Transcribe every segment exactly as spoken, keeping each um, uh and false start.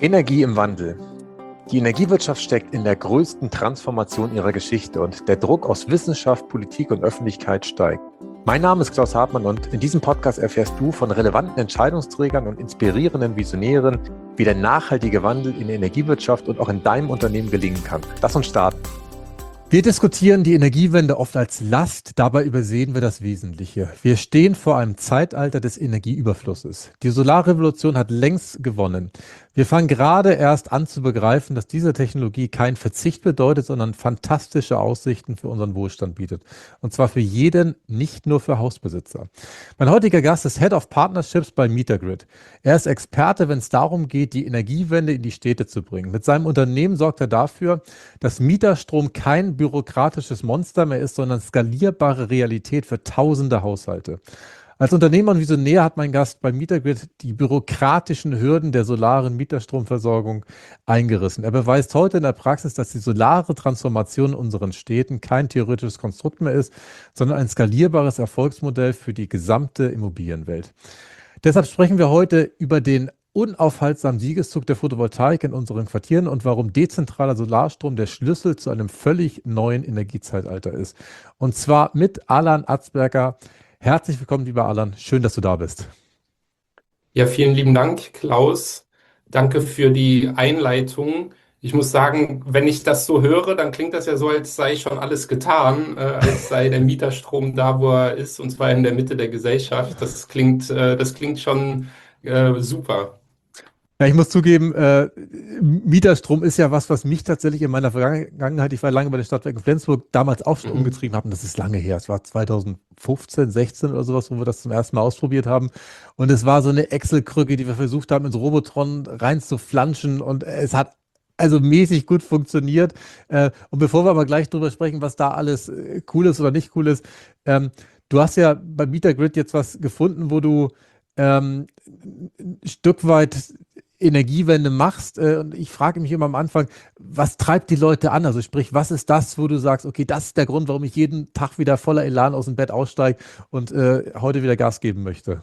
Energie im Wandel. Die Energiewirtschaft steckt in der größten Transformation ihrer Geschichte und der Druck aus Wissenschaft, Politik und Öffentlichkeit steigt. Mein Name ist Klaus Hartmann und in diesem Podcast erfährst du von relevanten Entscheidungsträgern und inspirierenden Visionären, wie der nachhaltige Wandel in der Energiewirtschaft und auch in deinem Unternehmen gelingen kann. Lass uns starten. Wir diskutieren die Energiewende oft als Last, dabei übersehen wir das Wesentliche. Wir stehen vor einem Zeitalter des Energieüberflusses. Die Solarrevolution hat längst gewonnen. Wir fangen gerade erst an zu begreifen, dass diese Technologie keinen Verzicht bedeutet, sondern fantastische Aussichten für unseren Wohlstand bietet. Und zwar für jeden, nicht nur für Hausbesitzer. Mein heutiger Gast ist Head of Partnerships bei MeterGrid. Er ist Experte, wenn es darum geht, die Energiewende in die Städte zu bringen. Mit seinem Unternehmen sorgt er dafür, dass Mieterstrom kein bürokratisches Monster mehr ist, sondern skalierbare Realität für tausende Haushalte. Als Unternehmer und Visionär hat mein Gast bei MeterGrid die bürokratischen Hürden der solaren Mieterstromversorgung eingerissen. Er beweist heute in der Praxis, dass die solare Transformation in unseren Städten kein theoretisches Konstrukt mehr ist, sondern ein skalierbares Erfolgsmodell für die gesamte Immobilienwelt. Deshalb sprechen wir heute über den unaufhaltsamen Siegeszug der Photovoltaik in unseren Quartieren und warum dezentraler Solarstrom der Schlüssel zu einem völlig neuen Energiezeitalter ist. Und zwar mit Alan Atzberger. Herzlich willkommen, lieber Alan. Schön, dass du da bist. Ja, vielen lieben Dank, Klaus. Danke für die Einleitung. Ich muss sagen, wenn ich das so höre, dann klingt das ja so, als sei schon alles getan, äh, als sei der Mieterstrom da, wo er ist, und zwar in der Mitte der Gesellschaft. Das klingt, äh, das klingt schon äh, super. Ja, ich muss zugeben, äh, Mieterstrom ist ja was, was mich tatsächlich in meiner Vergangenheit, ich war lange bei der Stadtwerke Flensburg, damals auch schon Mhm. umgetrieben habe. Und das ist lange her. Es war zweitausendfünfzehn, sechzehn oder sowas, wo wir das zum ersten Mal ausprobiert haben. Und es war so eine Excel-Krücke, die wir versucht haben, ins Robotron reinzuflanschen. Und es hat also mäßig gut funktioniert. Äh, und bevor wir aber gleich drüber sprechen, was da alles äh, cool ist oder nicht cool ist, ähm, du hast ja bei MeterGrid jetzt was gefunden, wo du ähm, ein Stück weit Energiewende machst. Äh, und ich frage mich immer am Anfang, was treibt die Leute an? Also sprich, was ist das, wo du sagst, okay, das ist der Grund, warum ich jeden Tag wieder voller Elan aus dem Bett aussteige und äh, heute wieder Gas geben möchte?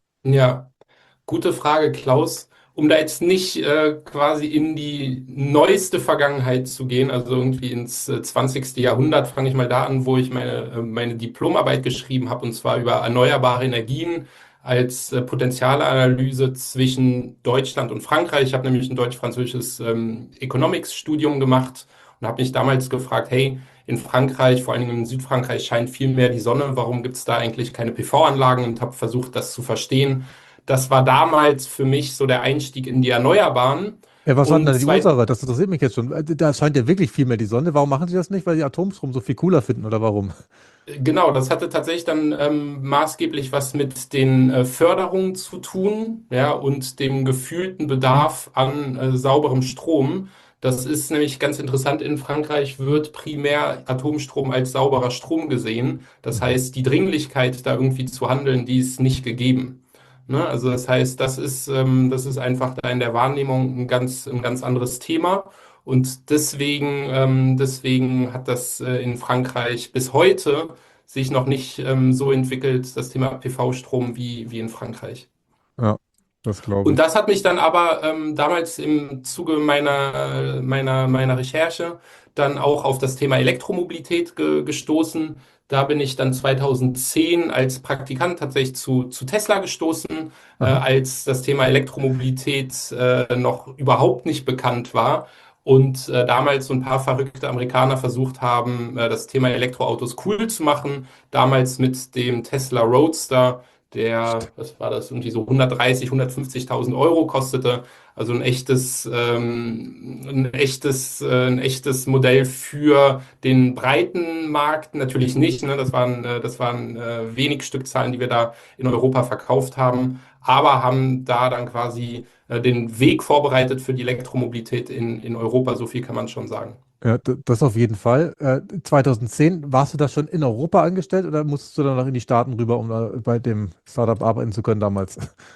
Ja, gute Frage, Klaus. Um da jetzt nicht äh, quasi in die neueste Vergangenheit zu gehen, also irgendwie ins äh, zwanzigste. Jahrhundert, fange ich mal da an, wo ich meine, äh, meine Diplomarbeit geschrieben habe, und zwar über erneuerbare Energien als äh, Potenzialanalyse zwischen Deutschland und Frankreich. Ich habe nämlich ein deutsch-französisches ähm, Economics-Studium gemacht und habe mich damals gefragt, hey, in Frankreich, vor allen Dingen in Südfrankreich, scheint viel mehr die Sonne. Warum gibt es da eigentlich keine P V-Anlagen? Und habe versucht, das zu verstehen. Das war damals für mich so der Einstieg in die Erneuerbaren. Ja, was war denn Und da die zwei, Ursache? Das interessiert mich jetzt schon. Äh, Da scheint ja wirklich viel mehr die Sonne. Warum machen sie das nicht? Weil sie Atomstrom so viel cooler finden oder warum? genau, das hatte tatsächlich dann ähm, maßgeblich was mit den äh, Förderungen zu tun, ja, und dem gefühlten Bedarf an äh, sauberem Strom. Das ist nämlich ganz interessant. In Frankreich wird primär Atomstrom als sauberer Strom gesehen. Das Mhm. heißt, die Dringlichkeit, da irgendwie zu handeln, die ist nicht gegeben. Ne? Also das heißt, das ist, ähm, das ist einfach da in der Wahrnehmung ein ganz, ein ganz anderes Thema. Und deswegen, ähm, deswegen hat das äh, in Frankreich bis heute sich noch nicht ähm, so entwickelt, das Thema P V-Strom wie, wie in Frankreich. Ja, das glaube Und ich. das hat mich dann aber ähm, damals im Zuge meiner, meiner, meiner Recherche dann auch auf das Thema Elektromobilität ge gestoßen. Da bin ich dann zweitausendzehn als Praktikant tatsächlich zu, zu Tesla gestoßen, äh, Aha. als das Thema Elektromobilität äh, noch überhaupt nicht bekannt war. Und äh, damals so ein paar verrückte Amerikaner versucht haben, äh, das Thema Elektroautos cool zu machen. Damals mit dem Tesla Roadster, der, was war das, irgendwie so hundertdreißig, hundertfünfzigtausend Euro kostete. Also ein echtes, ähm, ein echtes, äh, ein echtes Modell für den breiten Markt natürlich nicht. Ne? Das waren, äh, das waren äh, wenig Stückzahlen, die wir da in Europa verkauft haben, aber haben da dann quasi äh, den Weg vorbereitet für die Elektromobilität in, in Europa. So viel kann man schon sagen. Ja, d- das auf jeden Fall. Äh, zweitausendzehn, warst du da schon in Europa angestellt oder musstest du dann noch in die Staaten rüber, um da bei dem Startup arbeiten zu können damals?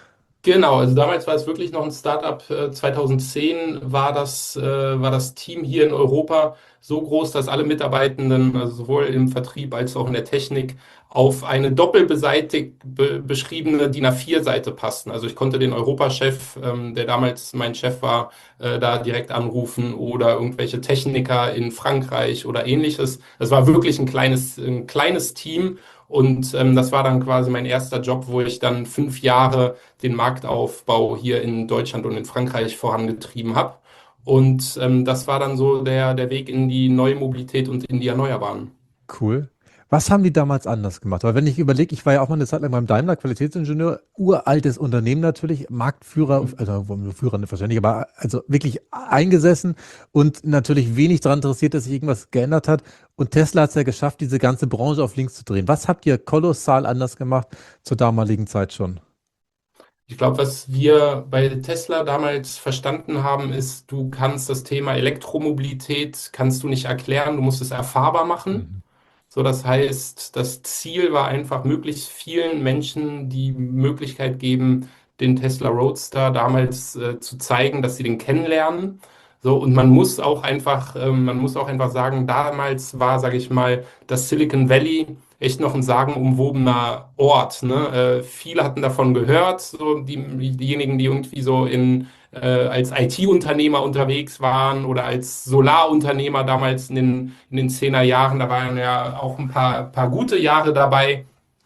Genau, also damals war es wirklich noch ein Startup. Äh, zweitausendzehn war das, äh, war das Team hier in Europa so groß, dass alle Mitarbeitenden, also sowohl im Vertrieb als auch in der Technik, auf eine doppelbeseitig be beschriebene D I N A vier Seite passten. Also ich konnte den Europachef, ähm, der damals mein Chef war, äh, da direkt anrufen oder irgendwelche Techniker in Frankreich oder ähnliches. Das war wirklich ein kleines, ein kleines Team. Und ähm, das war dann quasi mein erster Job, wo ich dann fünf Jahre den Marktaufbau hier in Deutschland und in Frankreich vorangetrieben habe. Und ähm, das war dann so der, der Weg in die neue Mobilität und in die Erneuerbaren. Cool. Was haben die damals anders gemacht? Weil wenn ich überlege, ich war ja auch mal eine Zeit lang beim Daimler, Qualitätsingenieur, uraltes Unternehmen natürlich, Marktführer, also wo- Führer nicht wahrscheinlich, aber also wirklich eingesessen und natürlich wenig daran interessiert, dass sich irgendwas geändert hat. Und Tesla hat es ja geschafft, diese ganze Branche auf links zu drehen. Was habt ihr kolossal anders gemacht zur damaligen Zeit schon? Ich glaube, was wir bei Tesla damals verstanden haben, ist, du kannst das Thema Elektromobilität, kannst du nicht erklären, du musst es erfahrbar machen. Mhm. So, das heißt, das Ziel war einfach, möglichst vielen Menschen die Möglichkeit geben, den Tesla Roadster damals äh, zu zeigen, dass sie den kennenlernen. So, und man muss auch einfach, ähm, man muss auch einfach sagen, damals war, sage ich mal, das Silicon Valley echt noch ein sagenumwobener Ort. Ne? Äh, viele hatten davon gehört, so die, diejenigen, die irgendwie so in äh, als I T-Unternehmer unterwegs waren oder als Solarunternehmer damals in den, in den zehner Jahren. Da waren ja auch ein paar, paar gute Jahre dabei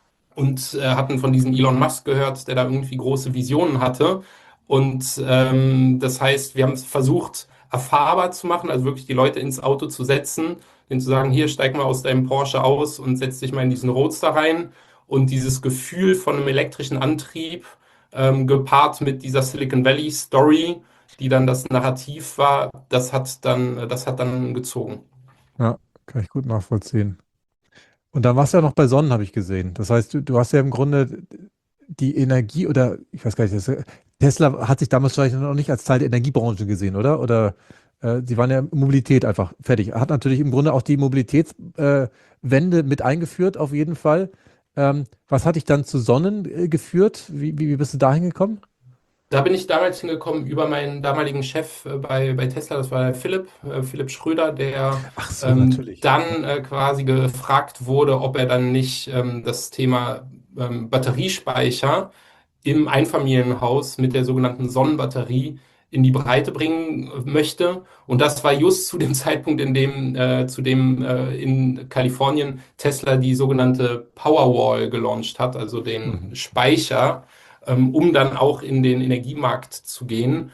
und äh, hatten von diesem Elon Musk gehört, der da irgendwie große Visionen hatte. Und ähm, das heißt, wir haben es versucht, erfahrbar zu machen, also wirklich die Leute ins Auto zu setzen, denen zu sagen, hier steig mal aus deinem Porsche aus und setz dich mal in diesen Roadster rein. Und dieses Gefühl von einem elektrischen Antrieb, ähm, gepaart mit dieser Silicon Valley Story, die dann das Narrativ war, das hat dann, das hat dann gezogen. Ja, kann ich gut nachvollziehen. Und dann warst du ja noch bei Sonnen, habe ich gesehen. Das heißt, du, du hast ja im Grunde die Energie oder ich weiß gar nicht, das, Tesla hat sich damals wahrscheinlich noch nicht als Teil der Energiebranche gesehen, oder? Oder äh, sie waren ja Mobilität einfach fertig. Hat natürlich im Grunde auch die Mobilitätswende äh, Wende mit eingeführt, auf jeden Fall. Ähm, was hat dich dann zu Sonnen äh, geführt? Wie, wie, wie bist du dahin gekommen? Da bin ich damals hingekommen über meinen damaligen Chef äh, bei, bei Tesla, das war der Philipp, äh, Philipp Schröder, der Ach so, ähm, natürlich. dann äh, quasi gefragt wurde, ob er dann nicht ähm, das Thema ähm, Batteriespeicher im Einfamilienhaus mit der sogenannten Sonnenbatterie in die Breite bringen möchte. Und das war just zu dem Zeitpunkt, in dem, äh, zu dem äh, in Kalifornien Tesla die sogenannte Powerwall gelauncht hat, also den Mhm. Speicher, ähm, um dann auch in den Energiemarkt zu gehen.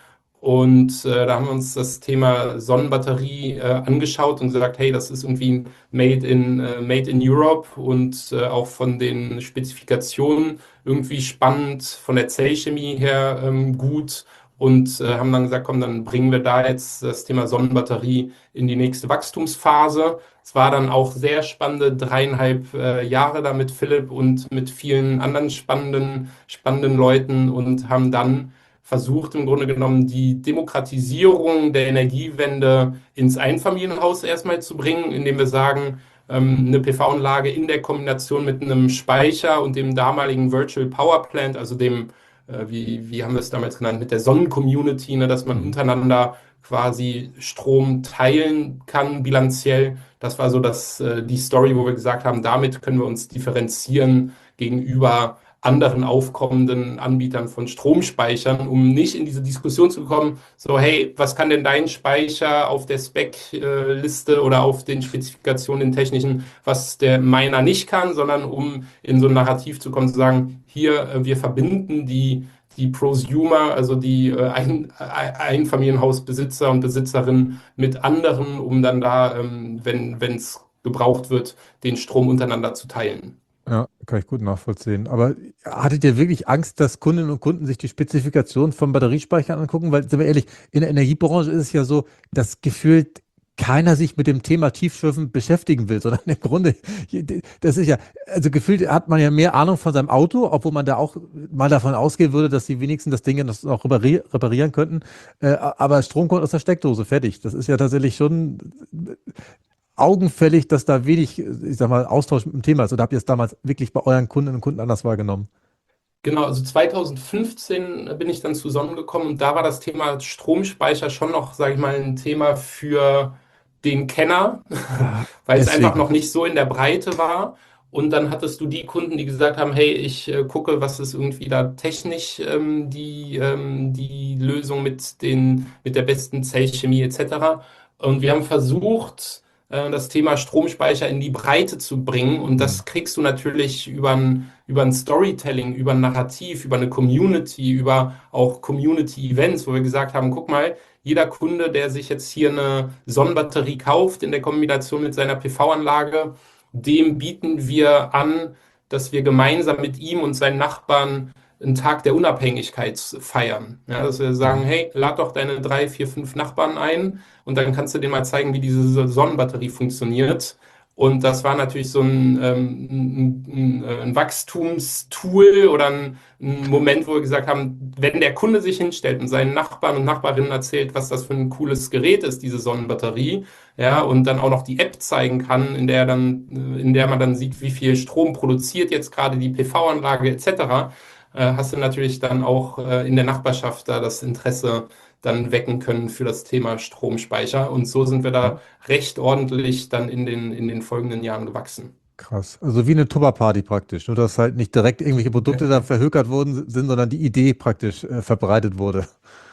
Und äh, da haben wir uns das Thema Sonnenbatterie äh, angeschaut und gesagt, hey, das ist irgendwie made in, äh, made in Europe und äh, auch von den Spezifikationen irgendwie spannend, von der Zellchemie her ähm, gut und äh, haben dann gesagt, komm, dann bringen wir da jetzt das Thema Sonnenbatterie in die nächste Wachstumsphase. Es war dann auch sehr spannende dreieinhalb äh, Jahre da mit Philipp und mit vielen anderen spannenden, spannenden Leuten und haben dann versucht, im Grunde genommen die Demokratisierung der Energiewende ins Einfamilienhaus erstmal zu bringen, indem wir sagen, ähm, eine P V-Anlage in der Kombination mit einem Speicher und dem damaligen Virtual Power Plant, also dem, äh, wie, wie haben wir es damals genannt, mit der Sonnencommunity, ne, dass man Mhm. untereinander quasi Strom teilen kann, bilanziell. Das war so das, äh, die Story, wo wir gesagt haben, damit können wir uns differenzieren gegenüber anderen aufkommenden Anbietern von Stromspeichern, um nicht in diese Diskussion zu kommen, so, hey, was kann denn dein Speicher auf der Spec-Liste oder auf den Spezifikationen, den technischen, was der meiner nicht kann, sondern um in so ein Narrativ zu kommen, zu sagen, hier, äh, wir verbinden die, die Prosumer, also die äh, ein, ein, Einfamilienhausbesitzer und Besitzerinnen mit anderen, um dann da, ähm, wenn wenn es gebraucht wird, den Strom untereinander zu teilen. Ja, kann ich gut nachvollziehen. Aber hattet ihr wirklich Angst, dass Kundinnen und Kunden sich die Spezifikation von Batteriespeichern angucken? Weil, sind wir ehrlich, in der Energiebranche ist es ja so, dass gefühlt keiner sich mit dem Thema Tiefschürfen beschäftigen will, sondern im Grunde, das ist ja, also gefühlt hat man ja mehr Ahnung von seinem Auto, obwohl man da auch mal davon ausgehen würde, dass die wenigsten das Ding ja noch noch reparier- reparieren könnten. Äh, aber Strom kommt aus der Steckdose, fertig. Das ist ja tatsächlich schon augenfällig, dass da wenig, ich sag mal, Austausch mit dem Thema ist. Oder habt ihr es damals wirklich bei euren Kundinnen und Kunden anders wahrgenommen? Genau, also zweitausendfünfzehn bin ich dann zu Sonnen gekommen und da war das Thema Stromspeicher schon noch, sage ich mal, ein Thema für den Kenner, Ah, weil es einfach deswegen. noch nicht so in der Breite war. Und dann hattest du die Kunden, die gesagt haben, hey, ich äh, gucke, was ist irgendwie da technisch ähm, die, ähm, die Lösung mit den, mit der besten Zellchemie et cetera. Und wir haben versucht, äh, das Thema Stromspeicher in die Breite zu bringen. Und Hm. das kriegst du natürlich über ein, über ein Storytelling, über ein Narrativ, über eine Community, über auch Community-Events, wo wir gesagt haben, guck mal, jeder Kunde, der sich jetzt hier eine Sonnenbatterie kauft in der Kombination mit seiner P V-Anlage, dem bieten wir an, dass wir gemeinsam mit ihm und seinen Nachbarn einen Tag der Unabhängigkeit feiern. Ja, dass wir sagen, Mhm. hey, lad doch deine drei, vier, fünf Nachbarn ein und dann kannst du denen mal zeigen, wie diese Sonnenbatterie funktioniert. Und das war natürlich so ein, ähm, ein, ein, ein Wachstumstool oder ein, ein Moment, wo wir gesagt haben, wenn der Kunde sich hinstellt und seinen Nachbarn und Nachbarinnen erzählt, was das für ein cooles Gerät ist, diese Sonnenbatterie, ja, und dann auch noch die App zeigen kann, in der dann, in der man dann sieht, wie viel Strom produziert jetzt gerade die P V-Anlage et cetera, äh, hast du natürlich dann auch äh, in der Nachbarschaft da das Interesse dann wecken können für das Thema Stromspeicher. Und so sind wir Ja, da recht ordentlich dann in den, in den folgenden Jahren gewachsen. krass. Also wie eine Tupperparty praktisch. Nur dass halt nicht direkt irgendwelche Produkte da verhökert worden sind, sondern die Idee praktisch äh, verbreitet wurde.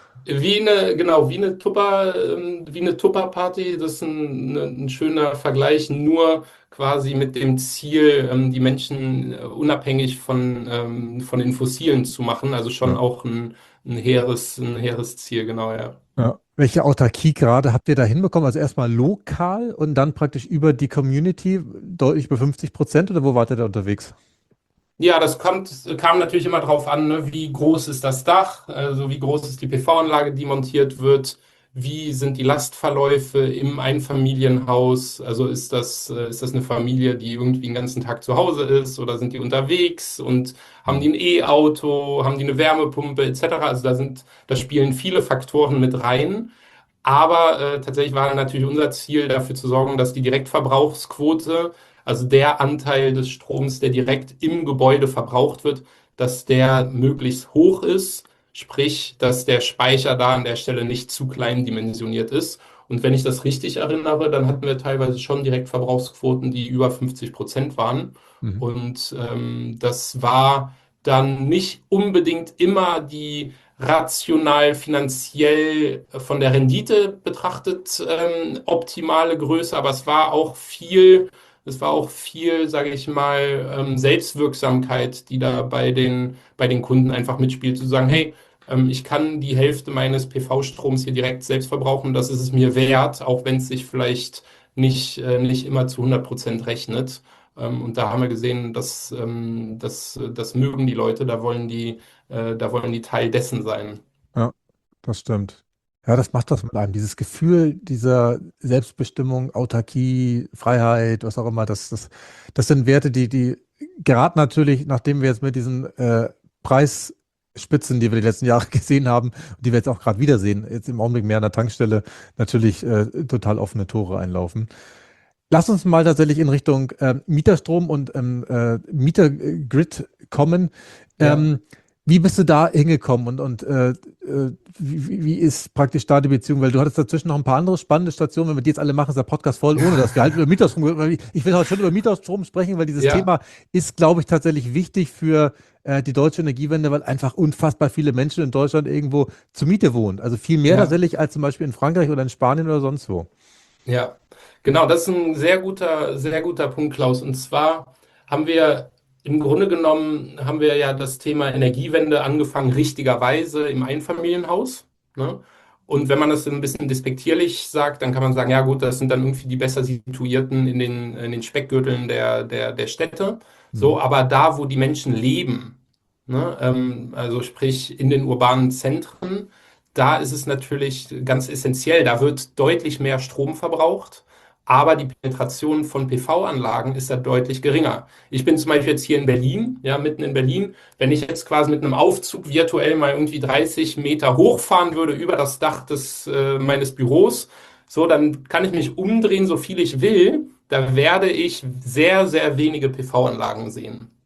Wie eine, genau, wie eine Tupper, ähm, wie eine Tupper-Party, das ist ein, ne- ein schöner Vergleich, nur quasi mit dem Ziel, ähm, die Menschen äh, unabhängig von, ähm, von den Fossilen zu machen. Also schon Ja. auch ein, ein hehres, ein hehres Ziel, genau, ja. Ja. Welche Autarkie-Grade habt ihr da hinbekommen? Also erstmal lokal und dann praktisch über die Community deutlich über fünfzig Prozent oder wo wart ihr da unterwegs? Ja, das kommt, kam natürlich immer drauf an, ne? Wie groß ist das Dach, also wie groß ist die P V-Anlage, die montiert wird, wie sind die Lastverläufe im Einfamilienhaus, also ist das, äh, ist das eine Familie, die irgendwie den ganzen Tag zu Hause ist oder sind die unterwegs und haben Hm. die ein E-Auto, haben die eine Wärmepumpe et cetera. Also da sind, da spielen viele Faktoren mit rein. Aber äh, tatsächlich war natürlich unser Ziel, dafür zu sorgen, dass die Direktverbrauchsquote, also der Anteil des Stroms, der direkt im Gebäude verbraucht wird, dass der möglichst hoch ist. Sprich, dass der Speicher da an der Stelle nicht zu klein dimensioniert ist. Und wenn ich das richtig erinnere, dann hatten wir teilweise schon Direktverbrauchsquoten, die über fünfzig Prozent waren. Mhm. Und ähm, das war dann nicht unbedingt immer die rational finanziell von der Rendite betrachtet ähm, optimale Größe, aber es war auch viel, es war auch viel, sage ich mal, ähm, Selbstwirksamkeit, die da bei den, bei den Kunden einfach mitspielt, zu sagen, hey, ähm, ich kann die Hälfte meines P V-Stroms hier direkt selbst verbrauchen, das ist es mir wert, auch wenn es sich vielleicht nicht, äh, nicht immer zu hundert Prozent rechnet. Ähm, und da haben wir gesehen, dass, ähm, das, das mögen die Leute, da wollen die äh, da wollen die Teil dessen sein. Ja, das stimmt. Ja, das macht was mit einem. Dieses Gefühl dieser Selbstbestimmung, Autarkie, Freiheit, was auch immer, das, das, das sind Werte, die, die gerade natürlich, nachdem wir jetzt mit diesen äh, Preisspitzen, die wir die letzten Jahre gesehen haben, die wir jetzt auch gerade wiedersehen, jetzt im Augenblick mehr an der Tankstelle, natürlich äh, total offene Tore einlaufen. Lass uns mal tatsächlich in Richtung ähm, Mieterstrom und ähm, äh, Mietergrid kommen. Ja. Ähm, Wie bist du da hingekommen und, und äh, äh, wie, wie ist praktisch da die Beziehung? Weil du hattest dazwischen noch ein paar andere spannende Stationen. Wenn wir die jetzt alle machen, ist der Podcast voll, ohne dass wir halt über Mieterstrom, weil ich ich will heute schon über Mieterstrom sprechen, weil dieses Ja, Thema ist, glaube ich, tatsächlich wichtig für äh, die deutsche Energiewende, weil einfach unfassbar viele Menschen in Deutschland irgendwo zur Miete wohnen. Also viel mehr ja, tatsächlich als zum Beispiel in Frankreich oder in Spanien oder sonst wo. ja. Genau, das ist ein sehr guter, sehr guter Punkt, Klaus. Und zwar haben wir im Grunde genommen haben wir ja das Thema Energiewende angefangen, richtigerweise im Einfamilienhaus. Ne? Und wenn man das ein bisschen despektierlich sagt, dann kann man sagen, ja gut, das sind dann irgendwie die besser situierten in den, in den Speckgürteln der, der, der Städte. Hm. So, aber da, wo die Menschen leben, ne, ähm, also sprich in den urbanen Zentren, da ist es natürlich ganz essentiell. Da wird deutlich mehr Strom verbraucht, aber die Penetration von P V-Anlagen ist da deutlich geringer. Ich bin zum Beispiel jetzt hier in Berlin, ja, mitten in Berlin. Wenn ich jetzt quasi mit einem Aufzug virtuell mal irgendwie dreißig Meter hochfahren würde über das Dach des, äh, meines Büros, so, dann kann ich mich umdrehen, so viel ich will. Da werde ich sehr, sehr wenige P V-Anlagen sehen.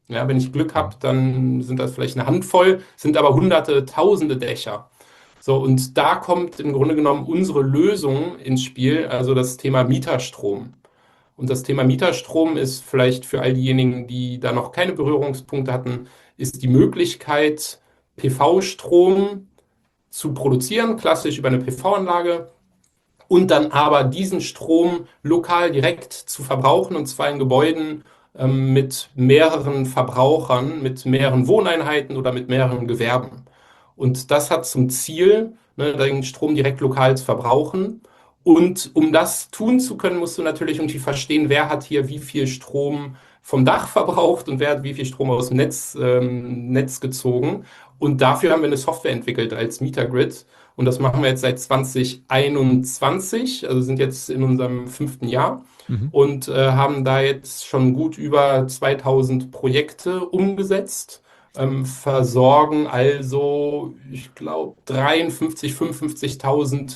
Ja, wenn ich Glück Mhm. habe, dann sind das vielleicht eine Handvoll, sind aber hunderte, tausende Dächer. So, und da kommt im Grunde genommen unsere Lösung ins Spiel, also das Thema Mieterstrom. Und das Thema Mieterstrom ist vielleicht für all diejenigen, die da noch keine Berührungspunkte hatten, ist die Möglichkeit, P V-Strom zu produzieren, klassisch über eine P V-Anlage, und dann aber diesen Strom lokal direkt zu verbrauchen, und zwar in Gebäuden ähm, mit mehreren Verbrauchern, mit mehreren Wohneinheiten oder mit mehreren Gewerben. Und das hat zum Ziel, ne, den Strom direkt lokal zu verbrauchen. Und um das tun zu können, musst du natürlich irgendwie verstehen, wer hat hier wie viel Strom vom Dach verbraucht und wer hat wie viel Strom aus dem Netz, ähm, Netz gezogen. Und dafür haben wir eine Software entwickelt als Mietergrid. Und das machen wir jetzt seit zwanzig einundzwanzig, also sind jetzt in unserem fünften Jahr Mhm. und äh, haben da jetzt schon gut über zweitausend Projekte umgesetzt, ähm, versorgen also, ich glaube, dreiundfünfzig, fünfundfünfzigtausend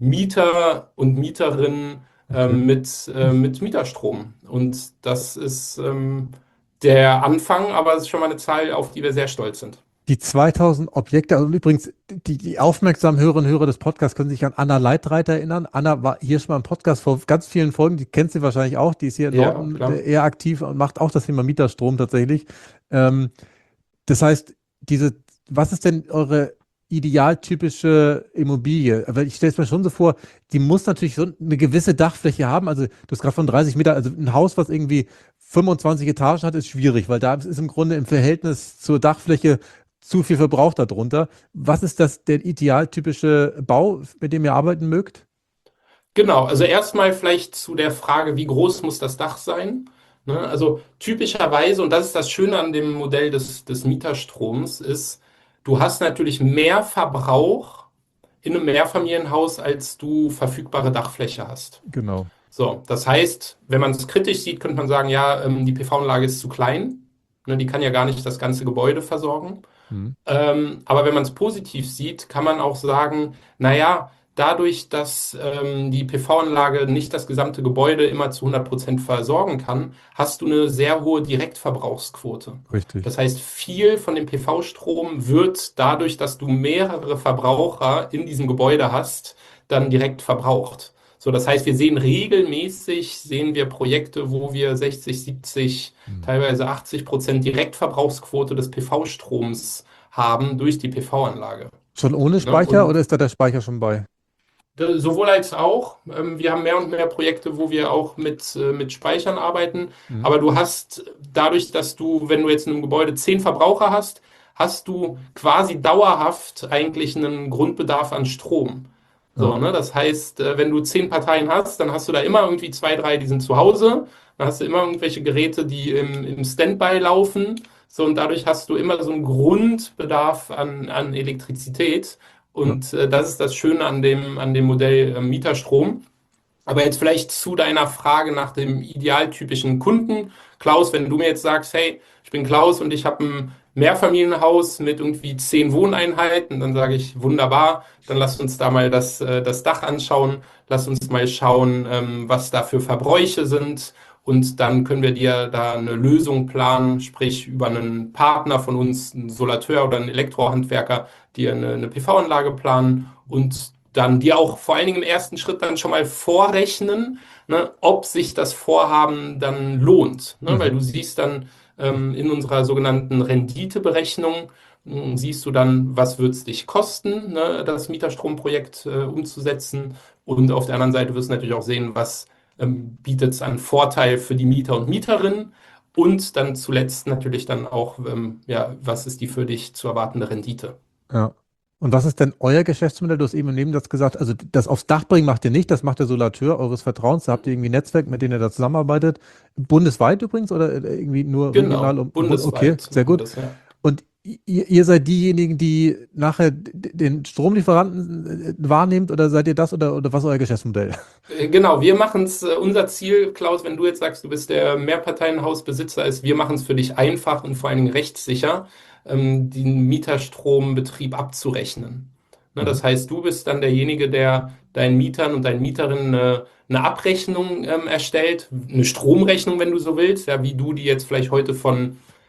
Mieter und Mieterinnen Okay. ähm, mit, äh, mit Mieterstrom. Und das ist ähm, der Anfang, aber es ist schon mal eine Zahl, auf die wir sehr stolz sind. Die zweitausend Objekte, also übrigens, die, die aufmerksamen Hörerinnen und Hörer des Podcasts können sich an Anna Leitreiter erinnern. Anna war hier schon mal im Podcast vor ganz vielen Folgen, die kennt sie wahrscheinlich auch, die ist hier in Ja, Norden klar. äh, eher aktiv und macht auch das Thema Mieterstrom tatsächlich. Ähm, das heißt, diese, was ist denn eure idealtypische Immobilie? Aber ich stelle es mir schon so vor, die muss natürlich so eine gewisse Dachfläche haben. Also du hast gerade von dreißig Meter, also ein Haus, was irgendwie fünfundzwanzig Etagen hat, ist schwierig, weil da ist im Grunde im Verhältnis zur Dachfläche zu viel Verbrauch darunter. Was ist das der idealtypische Bau, mit dem ihr arbeiten mögt? Genau, also erstmal vielleicht zu der Frage, wie groß muss das Dach sein? Ne? Also typischerweise, und das ist das Schöne an dem Modell des, des Mieterstroms, ist, du hast natürlich mehr Verbrauch in einem Mehrfamilienhaus, als du verfügbare Dachfläche hast. Genau. So, das heißt, wenn man es kritisch sieht, könnte man sagen, ja, ähm, die P V-Anlage ist zu klein. Ne, die kann ja gar nicht das ganze Gebäude versorgen. Mhm. Ähm, aber wenn man es positiv sieht, kann man auch sagen, naja, dadurch, dass ähm, die P V-Anlage nicht das gesamte Gebäude immer zu hundert Prozent versorgen kann, hast du eine sehr hohe Direktverbrauchsquote. Richtig. Das heißt, viel von dem P V-Strom wird dadurch, dass du mehrere Verbraucher in diesem Gebäude hast, dann direkt verbraucht. So, das heißt, wir sehen regelmäßig, sehen wir Projekte, wo wir sechzig, siebzig, Mhm. teilweise achtzig Prozent Direktverbrauchsquote des P V-Stroms haben durch die P V-Anlage. Schon ohne Ne? Speicher oder Und ist da der Speicher schon bei? äh, sowohl als auch, ähm, wir haben mehr und mehr Projekte, wo wir auch mit, äh, mit Speichern arbeiten, Mhm. aber du hast dadurch, dass du, wenn du jetzt in einem Gebäude zehn Verbraucher hast, hast du quasi dauerhaft eigentlich einen Grundbedarf an Strom. Ja. So, ne? Das heißt, äh, wenn du zehn Parteien hast, dann hast du da immer irgendwie zwei, drei, die sind zu Hause. Dann hast du immer irgendwelche Geräte, die im, im Standby laufen. So, und dadurch hast du immer so einen Grundbedarf an, an Elektrizität. Ja. Und äh, das ist das Schöne an dem, an dem Modell äh, Mieterstrom. Aber jetzt vielleicht zu deiner Frage nach dem idealtypischen Kunden. Klaus, wenn du mir jetzt sagst, hey, ich bin Klaus und ich habe ein Mehrfamilienhaus mit irgendwie zehn Wohneinheiten, dann sage ich, wunderbar, dann lass uns da mal das, äh, das Dach anschauen, lass uns mal schauen, ähm, was da für Verbräuche sind, und dann können wir dir da eine Lösung planen, sprich über einen Partner von uns, einen Solateur oder einen Elektrohandwerker, dir eine, eine P V-Anlage planen und dann dir auch vor allen Dingen im ersten Schritt dann schon mal vorrechnen, ne, ob sich das Vorhaben dann lohnt. Ne? Weil Mhm. du siehst dann ähm, in unserer sogenannten Renditeberechnung, mh, siehst du dann, was wird es dich kosten, ne, das Mieterstromprojekt äh, umzusetzen. Und auf der anderen Seite wirst du natürlich auch sehen, was ähm, bietet es an Vorteil für die Mieter und Mieterinnen. Und dann zuletzt natürlich dann auch, ähm, ja, was ist die für dich zu erwartende Rendite? Ja. Und was ist denn euer Geschäftsmodell? Du hast eben im Nebensatz gesagt, also das aufs Dach bringen macht ihr nicht, das macht der Solateur eures Vertrauens. Da habt ihr irgendwie ein Netzwerk, mit dem ihr da zusammenarbeitet. Bundesweit übrigens oder äh, irgendwie nur regional? Genau, Um, um- okay, bundesweit sehr machen wir gut. das, ja. Und ihr, ihr seid diejenigen, die nachher d- den Stromlieferanten äh, wahrnehmt oder seid ihr das oder, oder was ist euer Geschäftsmodell? Äh, Genau, wir machen es, äh, unser Ziel, Klaus, wenn du jetzt sagst, du bist der Mehrparteienhausbesitzer, ist, wir machen es für dich einfach und vor allen Dingen rechtssicher, ähm, den Mieterstrombetrieb abzurechnen. Ne, Mhm. das heißt, du bist dann derjenige, der deinen Mietern und deinen Mieterinnen eine, eine Abrechnung ähm, erstellt, eine Stromrechnung, wenn du so willst, ja, wie du die jetzt vielleicht heute von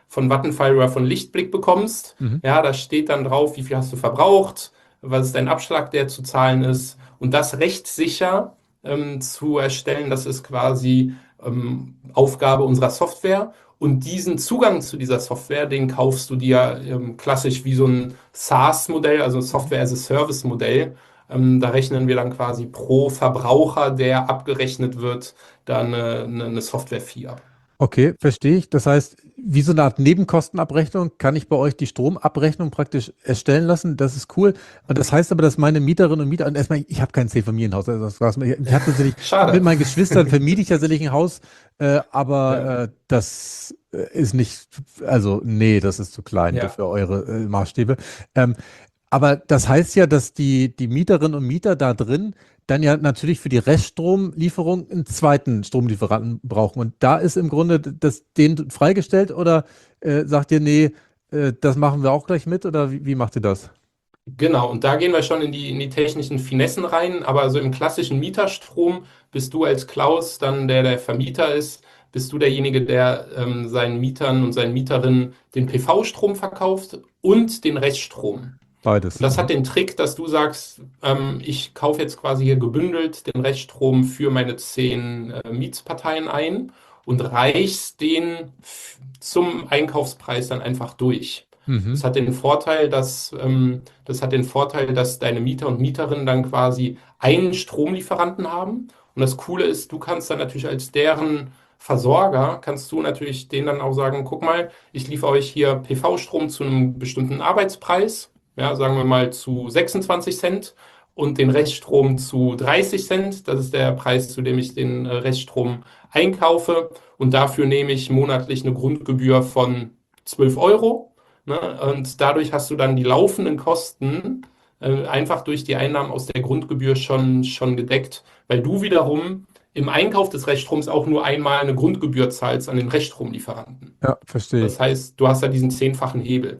von Vattenfall oder von Lichtblick bekommst. Mhm. Ja, da steht dann drauf, wie viel hast du verbraucht, was ist dein Abschlag, der zu zahlen ist. Und das rechtssicher ähm, zu erstellen, das ist quasi ähm, Aufgabe unserer Software. Und diesen Zugang zu dieser Software, den kaufst du dir ähm, klassisch wie so ein SaaS-Modell, also Software as a Service-Modell. Ähm, da rechnen wir dann quasi pro Verbraucher, der abgerechnet wird, da eine, eine, eine Software-Fee ab. Okay, verstehe ich. Das heißt, wie so eine Art Nebenkostenabrechnung kann ich bei euch die Stromabrechnung praktisch erstellen lassen. Das ist cool. Und das heißt aber, dass meine Mieterinnen und Mieter, und erstmal, ich habe kein Zehn-Familienhaus. Also das war's. Ich habe tatsächlich, mit Schade. meinen Geschwistern vermiete ich tatsächlich ein Haus, äh, Ja, aber äh, das äh, ist nicht, also nee, das ist zu klein ja. für eure äh, Maßstäbe. Ähm, aber das heißt ja, dass die, die Mieterinnen und Mieter da drin dann ja natürlich für die Reststromlieferung einen zweiten Stromlieferanten brauchen. Und da ist im Grunde das den freigestellt oder äh, sagt ihr, nee, äh, das machen wir auch gleich mit oder wie, wie macht ihr das? Genau, und da gehen wir schon in die, in die technischen Finessen rein, aber so im klassischen Mieterstrom bist du als Klaus dann, der der Vermieter ist, bist du derjenige, der ähm, seinen Mietern und seinen Mieterinnen den P V-Strom verkauft und den Reststrom. Und Beides. das hat Mhm. den Trick, dass du sagst, ähm, ich kaufe jetzt quasi hier gebündelt den Reststrom für meine zehn äh, Mietsparteien ein und reichst den f- zum Einkaufspreis dann einfach durch. Mhm. Das hat den Vorteil, dass, ähm, das hat den Vorteil, dass deine Mieter und Mieterinnen dann quasi einen Stromlieferanten haben. Und das Coole ist, du kannst dann natürlich als deren Versorger, kannst du natürlich denen dann auch sagen, guck mal, ich liefere euch hier P V-Strom zu einem bestimmten Arbeitspreis, ja, sagen wir mal zu sechsundzwanzig Cent und den Reststrom zu dreißig Cent. Das ist der Preis, zu dem ich den äh, Reststrom einkaufe. Und dafür nehme ich monatlich eine Grundgebühr von zwölf Euro. Ne? Und dadurch hast du dann die laufenden Kosten äh, einfach durch die Einnahmen aus der Grundgebühr schon, schon gedeckt, weil du wiederum im Einkauf des Reststroms auch nur einmal eine Grundgebühr zahlst an den Reststromlieferanten. Ja, verstehe ich. Das heißt, du hast da diesen zehnfachen Hebel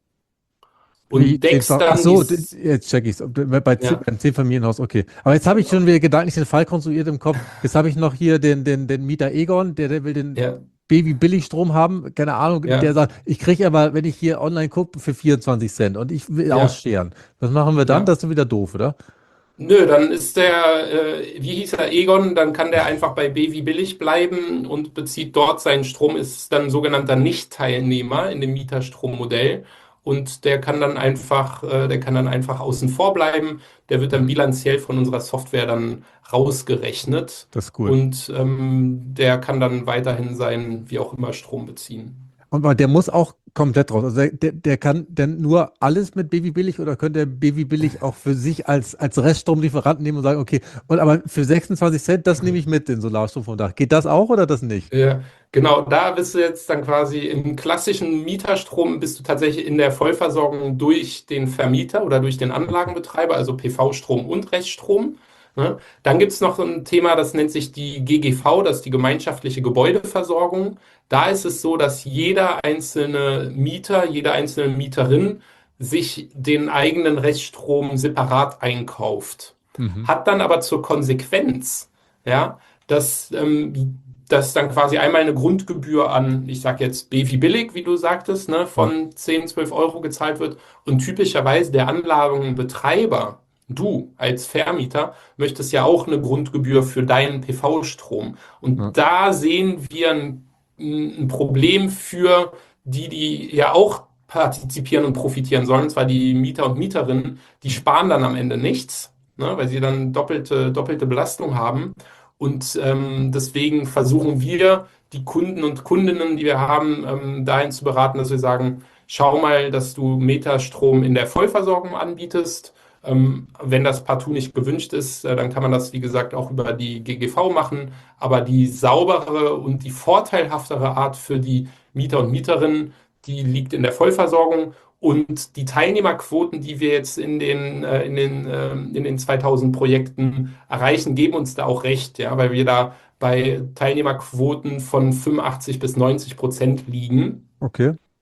Wie und deckst zehnfach? Ach dann so, d- dies, jetzt check ich's. Bei, zehn, ja, beim Zehnfamilienhaus, okay. Aber jetzt habe ich schon wieder gedanklich den Fall konstruiert im Kopf. Jetzt habe ich noch hier den, den, den Mieter Egon, der, der will den ja, Baby Billigstrom haben. Keine Ahnung, der ja, sagt, ich kriege aber, wenn ich hier online gucke, für vierundzwanzig Cent und ich will ja, ausscheren. Was machen wir dann? ja. Das ist wieder doof, oder? Nö, dann ist der, äh, wie hieß er, Egon, dann kann der einfach bei B wie billig bleiben und bezieht dort seinen Strom, ist dann sogenannter Nicht-Teilnehmer in dem Mieterstrommodell. Und der kann dann einfach, äh, der kann dann einfach außen vor bleiben. Der wird dann Mhm. bilanziell von unserer Software dann rausgerechnet Das ist cool. und ähm, der kann dann weiterhin seinen, wie auch immer, Strom beziehen. Und mal, der muss auch komplett raus. Also der, der der kann denn nur alles mit Baby Billig oder könnte der Baby Billig auch für sich als, als Reststromlieferant nehmen und sagen, okay, und aber für sechsundzwanzig Cent, das nehme ich mit, den Solarstrom vom Dach. Geht das auch oder das nicht? Ja, genau, da bist du jetzt dann quasi im klassischen Mieterstrom bist du tatsächlich in der Vollversorgung durch den Vermieter oder durch den Okay. Anlagenbetreiber, also P V-Strom und Reststrom. Ne? Dann gibt es noch so ein Thema, das nennt sich die G G V, das ist die gemeinschaftliche Gebäudeversorgung. Da ist es so, dass jeder einzelne Mieter, jede einzelne Mieterin sich den eigenen Reststrom separat einkauft. Mhm. Hat dann aber zur Konsequenz, ja, dass, ähm, dass dann quasi einmal eine Grundgebühr an, ich sag jetzt B wie billig, wie du sagtest, ne, Ja. von zehn, zwölf Euro gezahlt wird und typischerweise der Anlagenbetreiber, du als Vermieter, möchtest ja auch eine Grundgebühr für deinen P V-Strom. Ja. Und da sehen wir ein, ein Problem für die, die ja auch partizipieren und profitieren sollen, und zwar die Mieter und Mieterinnen, die sparen dann am Ende nichts, ne, weil sie dann doppelte, doppelte Belastung haben. Und ähm, deswegen versuchen wir, die Kunden und Kundinnen, die wir haben, ähm, dahin zu beraten, dass wir sagen, schau mal, dass du Metastrom in der Vollversorgung anbietest. Ähm, wenn das partout nicht gewünscht ist, äh, dann kann man das, wie gesagt, auch über die G G V machen. Aber die saubere und die vorteilhaftere Art für die Mieter und Mieterinnen, die liegt in der Vollversorgung. Und die Teilnehmerquoten, die wir jetzt in den, äh, in den, äh, in den zweitausend Projekten erreichen, geben uns da auch recht, ja, weil wir da bei Teilnehmerquoten von fünfundachtzig bis neunzig Prozent liegen. Okay.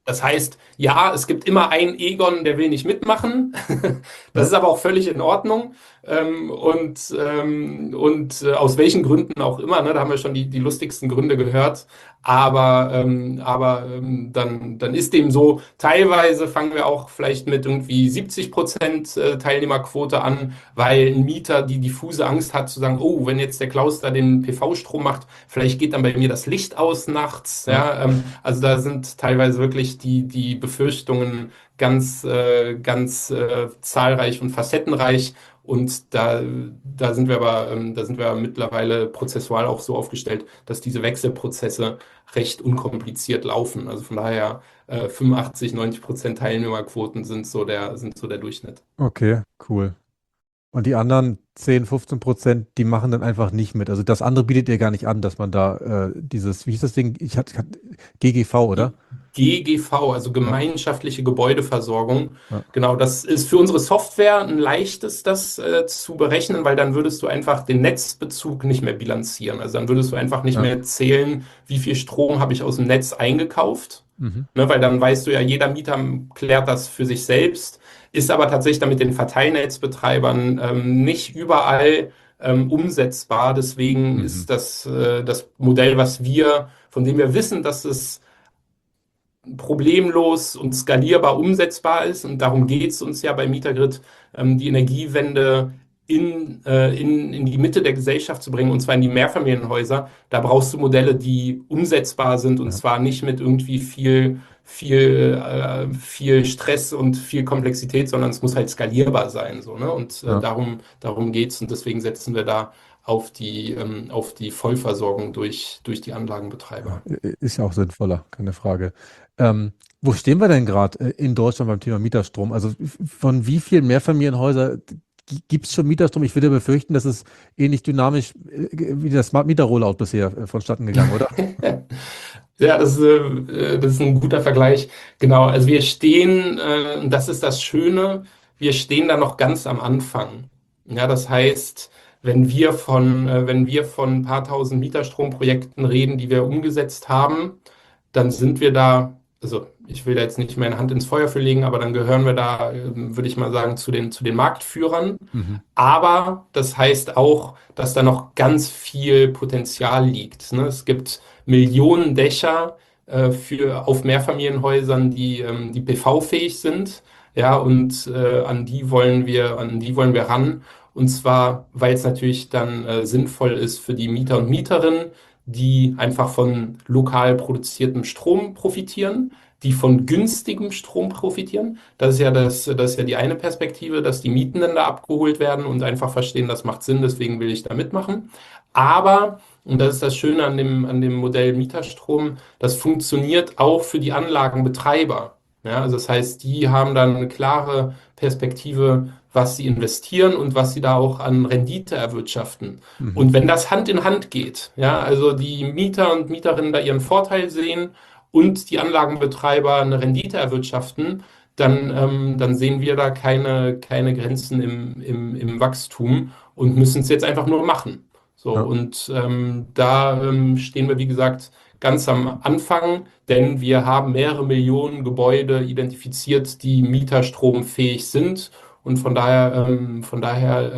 Das heißt, ja, es gibt immer einen Egon, der will nicht mitmachen. Das Ja, ist aber auch völlig in Ordnung. Ähm, und ähm, und äh, aus welchen Gründen auch immer, ne, da haben wir schon die, die lustigsten Gründe gehört. Aber, ähm, aber ähm, dann, dann ist dem so. Teilweise fangen wir auch vielleicht mit irgendwie siebzig Prozent äh, Teilnehmerquote an, weil ein Mieter die diffuse Angst hat zu sagen, oh, wenn jetzt der Klaus da den P V-Strom macht, vielleicht geht dann bei mir das Licht aus nachts. ja, Ja, ähm, also da sind teilweise wirklich die, die Befürchtungen ganz, äh, ganz äh, zahlreich und facettenreich. Und da, da sind wir aber, ähm, da sind wir mittlerweile prozessual auch so aufgestellt, dass diese Wechselprozesse recht unkompliziert laufen. Also von daher äh, fünfundachtzig, neunzig Prozent Teilnehmerquoten sind so der, sind so der Durchschnitt. okay, cool. Und die anderen zehn, fünfzehn Prozent, die machen dann einfach nicht mit. Also das andere bietet ihr gar nicht an, dass man da äh, dieses, wie hieß das Ding? Ich hatte G G V, oder? G G V, also Ja, gemeinschaftliche Gebäudeversorgung. ja, Genau, das ist für unsere Software ein leichtes, das äh, zu berechnen, weil dann würdest du einfach den Netzbezug nicht mehr bilanzieren. Also dann würdest du einfach nicht ja. mehr zählen, wie viel Strom habe ich aus dem Netz eingekauft. Mhm. Ne, weil dann weißt du ja, jeder Mieter klärt das für sich selbst, ist aber tatsächlich dann mit den Verteilnetzbetreibern ähm, nicht überall ähm, umsetzbar. Deswegen Mhm. ist das äh, das Modell, was wir, von dem wir wissen, dass es problemlos und skalierbar umsetzbar ist. Und darum geht es uns ja bei Mietergrid, ähm, die Energiewende in, äh, in, in die Mitte der Gesellschaft zu bringen, und zwar in die Mehrfamilienhäuser. Da brauchst du Modelle, die umsetzbar sind, und Ja, zwar nicht mit irgendwie viel, viel, äh, viel Stress und viel Komplexität, sondern es muss halt skalierbar sein. So, ne? Und äh, ja. darum, darum geht es, und deswegen setzen wir da auf die, ähm, auf die Vollversorgung durch, durch die Anlagenbetreiber. Ja, i- ist ja auch sinnvoller, keine Frage. Ähm, wo stehen wir denn gerade äh, in Deutschland beim Thema Mieterstrom? Also f- von wie vielen Mehrfamilienhäusern gibt es schon Mieterstrom? Ich würde befürchten, das ist ähnlich dynamisch äh, wie der Smart Meter Rollout bisher äh, vonstatten gegangen, oder? Ja, das, äh, das ist ein guter Vergleich. Genau, also wir stehen, äh, und das ist das Schöne, wir stehen da noch ganz am Anfang. Ja, das heißt, wenn wir von, äh, wenn wir von ein paar tausend Mieterstromprojekten reden, die wir umgesetzt haben, dann sind wir da, also ich will da jetzt nicht meine Hand ins Feuer für legen, aber dann gehören wir da, ähm, würde ich mal sagen, zu den, zu den Marktführern. Mhm. Aber das heißt auch, dass da noch ganz viel Potenzial liegt. Ne? Es gibt Millionen Dächer äh, für, auf Mehrfamilienhäusern, die, ähm, die P V-fähig sind. Ja, und äh, an die wollen wir, an die wollen wir ran. Und zwar, weil es natürlich dann äh, sinnvoll ist für die Mieter und Mieterinnen, die einfach von lokal produziertem Strom profitieren, die von günstigem Strom profitieren. Das ist ja das, das ist ja die eine Perspektive, dass die Mietenden da abgeholt werden und einfach verstehen, das macht Sinn, deswegen will ich da mitmachen. Aber, und das ist das Schöne an dem, an dem Modell Mieterstrom, das funktioniert auch für die Anlagenbetreiber. Ja, also das heißt, die haben dann eine klare Perspektive, was sie investieren und was sie da auch an Rendite erwirtschaften. Mhm. Und wenn das Hand in Hand geht, ja, also die Mieter und Mieterinnen da ihren Vorteil sehen und die Anlagenbetreiber eine Rendite erwirtschaften, dann, ähm, dann sehen wir da keine, keine Grenzen im, im, im Wachstum und müssen es jetzt einfach nur machen. So, Ja, und ähm, da ähm, stehen wir, wie gesagt, ganz am Anfang, denn wir haben mehrere Millionen Gebäude identifiziert, die mieterstromfähig sind. Und von daher, ähm, von daher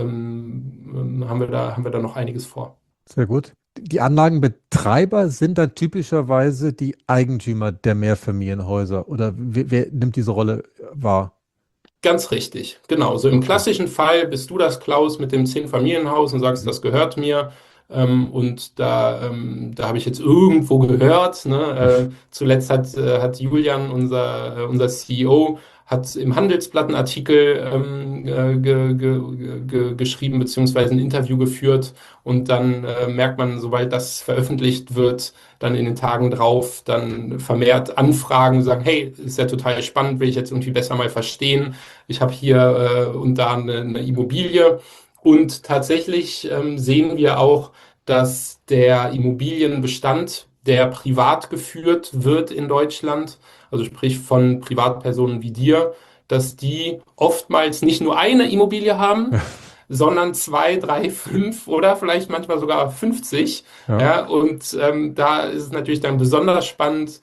ähm, haben wir da, haben wir da noch einiges vor. sehr gut. Die Anlagenbetreiber sind dann typischerweise die Eigentümer der Mehrfamilienhäuser oder wer, wer nimmt diese Rolle wahr? Ganz richtig, genau. So im Okay. klassischen Fall bist du das Klaus mit dem Zehn-Familienhaus und sagst, Mhm. das gehört mir. Ähm, und da, ähm, da habe ich jetzt irgendwo gehört. Ne? Äh, zuletzt hat, äh, hat Julian, unser, äh, unser C E O, hat im Handelsblatt einen Artikel ähm, äh, ge, ge, ge, geschrieben beziehungsweise ein Interview geführt. Und dann äh, merkt man, sobald das veröffentlicht wird, dann in den Tagen drauf, dann vermehrt Anfragen, sagen, hey, ist ja total spannend, will ich jetzt irgendwie besser mal verstehen. Ich habe hier äh, und da eine, eine Immobilie. Und tatsächlich ähm, sehen wir auch, dass der Immobilienbestand, der privat geführt wird in Deutschland, also sprich von Privatpersonen wie dir, dass die oftmals nicht nur eine Immobilie haben, sondern zwei, drei, fünf oder vielleicht manchmal sogar fünfzig. Ja, Ja, und ähm, da ist es natürlich dann besonders spannend,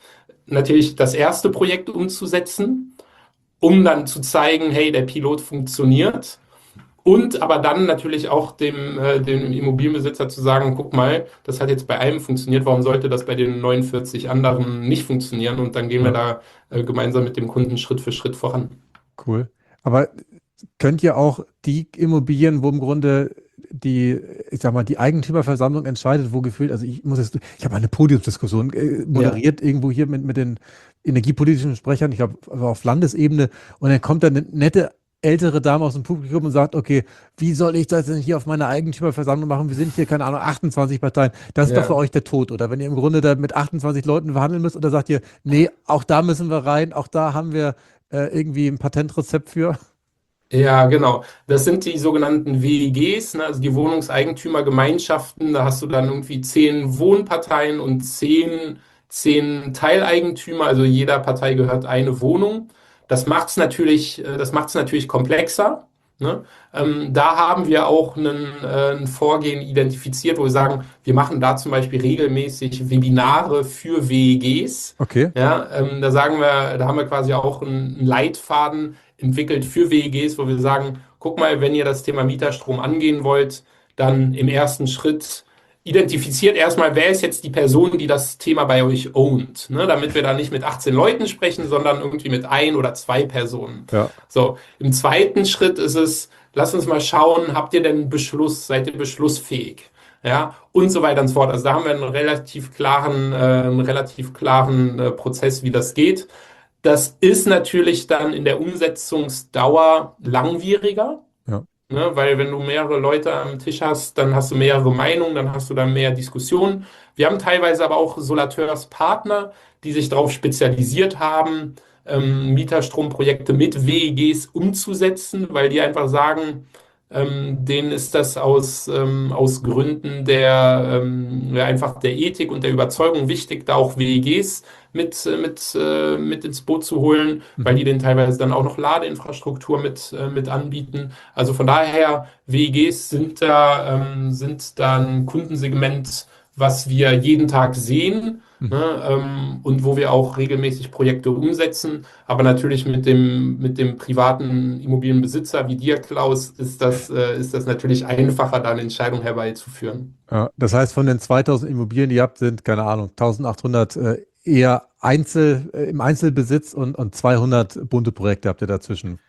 natürlich das erste Projekt umzusetzen, um dann zu zeigen, hey, der Pilot funktioniert. Und aber dann natürlich auch dem, äh, dem Immobilienbesitzer zu sagen, guck mal, das hat jetzt bei einem funktioniert, warum sollte das bei den neunundvierzig anderen nicht funktionieren? Und dann gehen wir Ja, da äh, gemeinsam mit dem Kunden Schritt für Schritt voran. cool. Aber könnt ihr auch die Immobilien, wo im Grunde die, ich sag mal, die Eigentümerversammlung entscheidet, wo gefühlt, also ich muss jetzt, ich habe eine Podiumsdiskussion äh, Ja. moderiert irgendwo hier mit, mit den energiepolitischen Sprechern, ich glaube auf Landesebene, und dann kommt da eine nette ältere Dame aus dem Publikum und sagt, okay, wie soll ich das denn hier auf meiner Eigentümerversammlung machen? Wir sind hier, keine Ahnung, achtundzwanzig Parteien. Das ist doch für Ja. euch der Tod, oder? Wenn ihr im Grunde da mit achtundzwanzig Leuten verhandeln müsst, oder sagt ihr, nee, auch da müssen wir rein, auch da haben wir äh, irgendwie ein Patentrezept für? Ja, genau. Das sind die sogenannten W E Gs, ne, also die Wohnungseigentümergemeinschaften. Da hast du dann irgendwie zehn Wohnparteien und zehn, zehn Teileigentümer. Also jeder Partei gehört eine Wohnung. Das macht es natürlich, äh, das macht's natürlich komplexer. Ne? Ähm, da haben wir auch einen, äh, ein Vorgehen identifiziert, wo wir sagen, wir machen da zum Beispiel regelmäßig Webinare für W E Gs. Okay. Ja, ähm, da sagen wir, da haben wir quasi auch einen Leitfaden entwickelt für W E Gs, wo wir sagen, guck mal, wenn ihr das Thema Mieterstrom angehen wollt, dann im ersten Schritt identifiziert erstmal, wer ist jetzt die Person, die das Thema bei euch ownt, ne? Damit wir da nicht mit achtzehn Leuten sprechen, sondern irgendwie mit ein oder zwei Personen. Ja. So, im zweiten Schritt ist es, lasst uns mal schauen, habt ihr denn Beschluss, seid ihr beschlussfähig? Ja, und so weiter und so fort. Also da haben wir einen relativ klaren, äh, einen relativ klaren äh, Prozess, wie das geht. Das ist natürlich dann in der Umsetzungsdauer langwieriger, Ja. ne? Weil wenn du mehrere Leute am Tisch hast, dann hast du mehrere Meinungen, dann hast du dann mehr Diskussionen. Wir haben teilweise aber auch Solateurspartner, die sich darauf spezialisiert haben, ähm, Mieterstromprojekte mit W E Gs umzusetzen, weil die einfach sagen, ähm, denen ist das aus, ähm, aus Gründen der, ähm, ja, einfach der Ethik und der Überzeugung wichtig, da auch W E Gs mit, äh, mit, äh, mit ins Boot zu holen, weil Mhm. die denen teilweise dann auch noch Ladeinfrastruktur mit, äh, mit anbieten. Also von daher, W E Gs sind da, ähm, sind da ein Kundensegment, was wir jeden Tag sehen, Mhm. ne, ähm, und wo wir auch regelmäßig Projekte umsetzen. Aber natürlich mit dem, mit dem privaten Immobilienbesitzer wie dir, Klaus, ist das, äh, ist das natürlich einfacher, da eine Entscheidung herbeizuführen. Ja. Das heißt, von den zweitausend Immobilien, die ihr habt, sind, keine Ahnung, eintausendachthundert äh, eher Einzel, äh, im Einzelbesitz, und, und zweihundert bunte Projekte habt ihr dazwischen.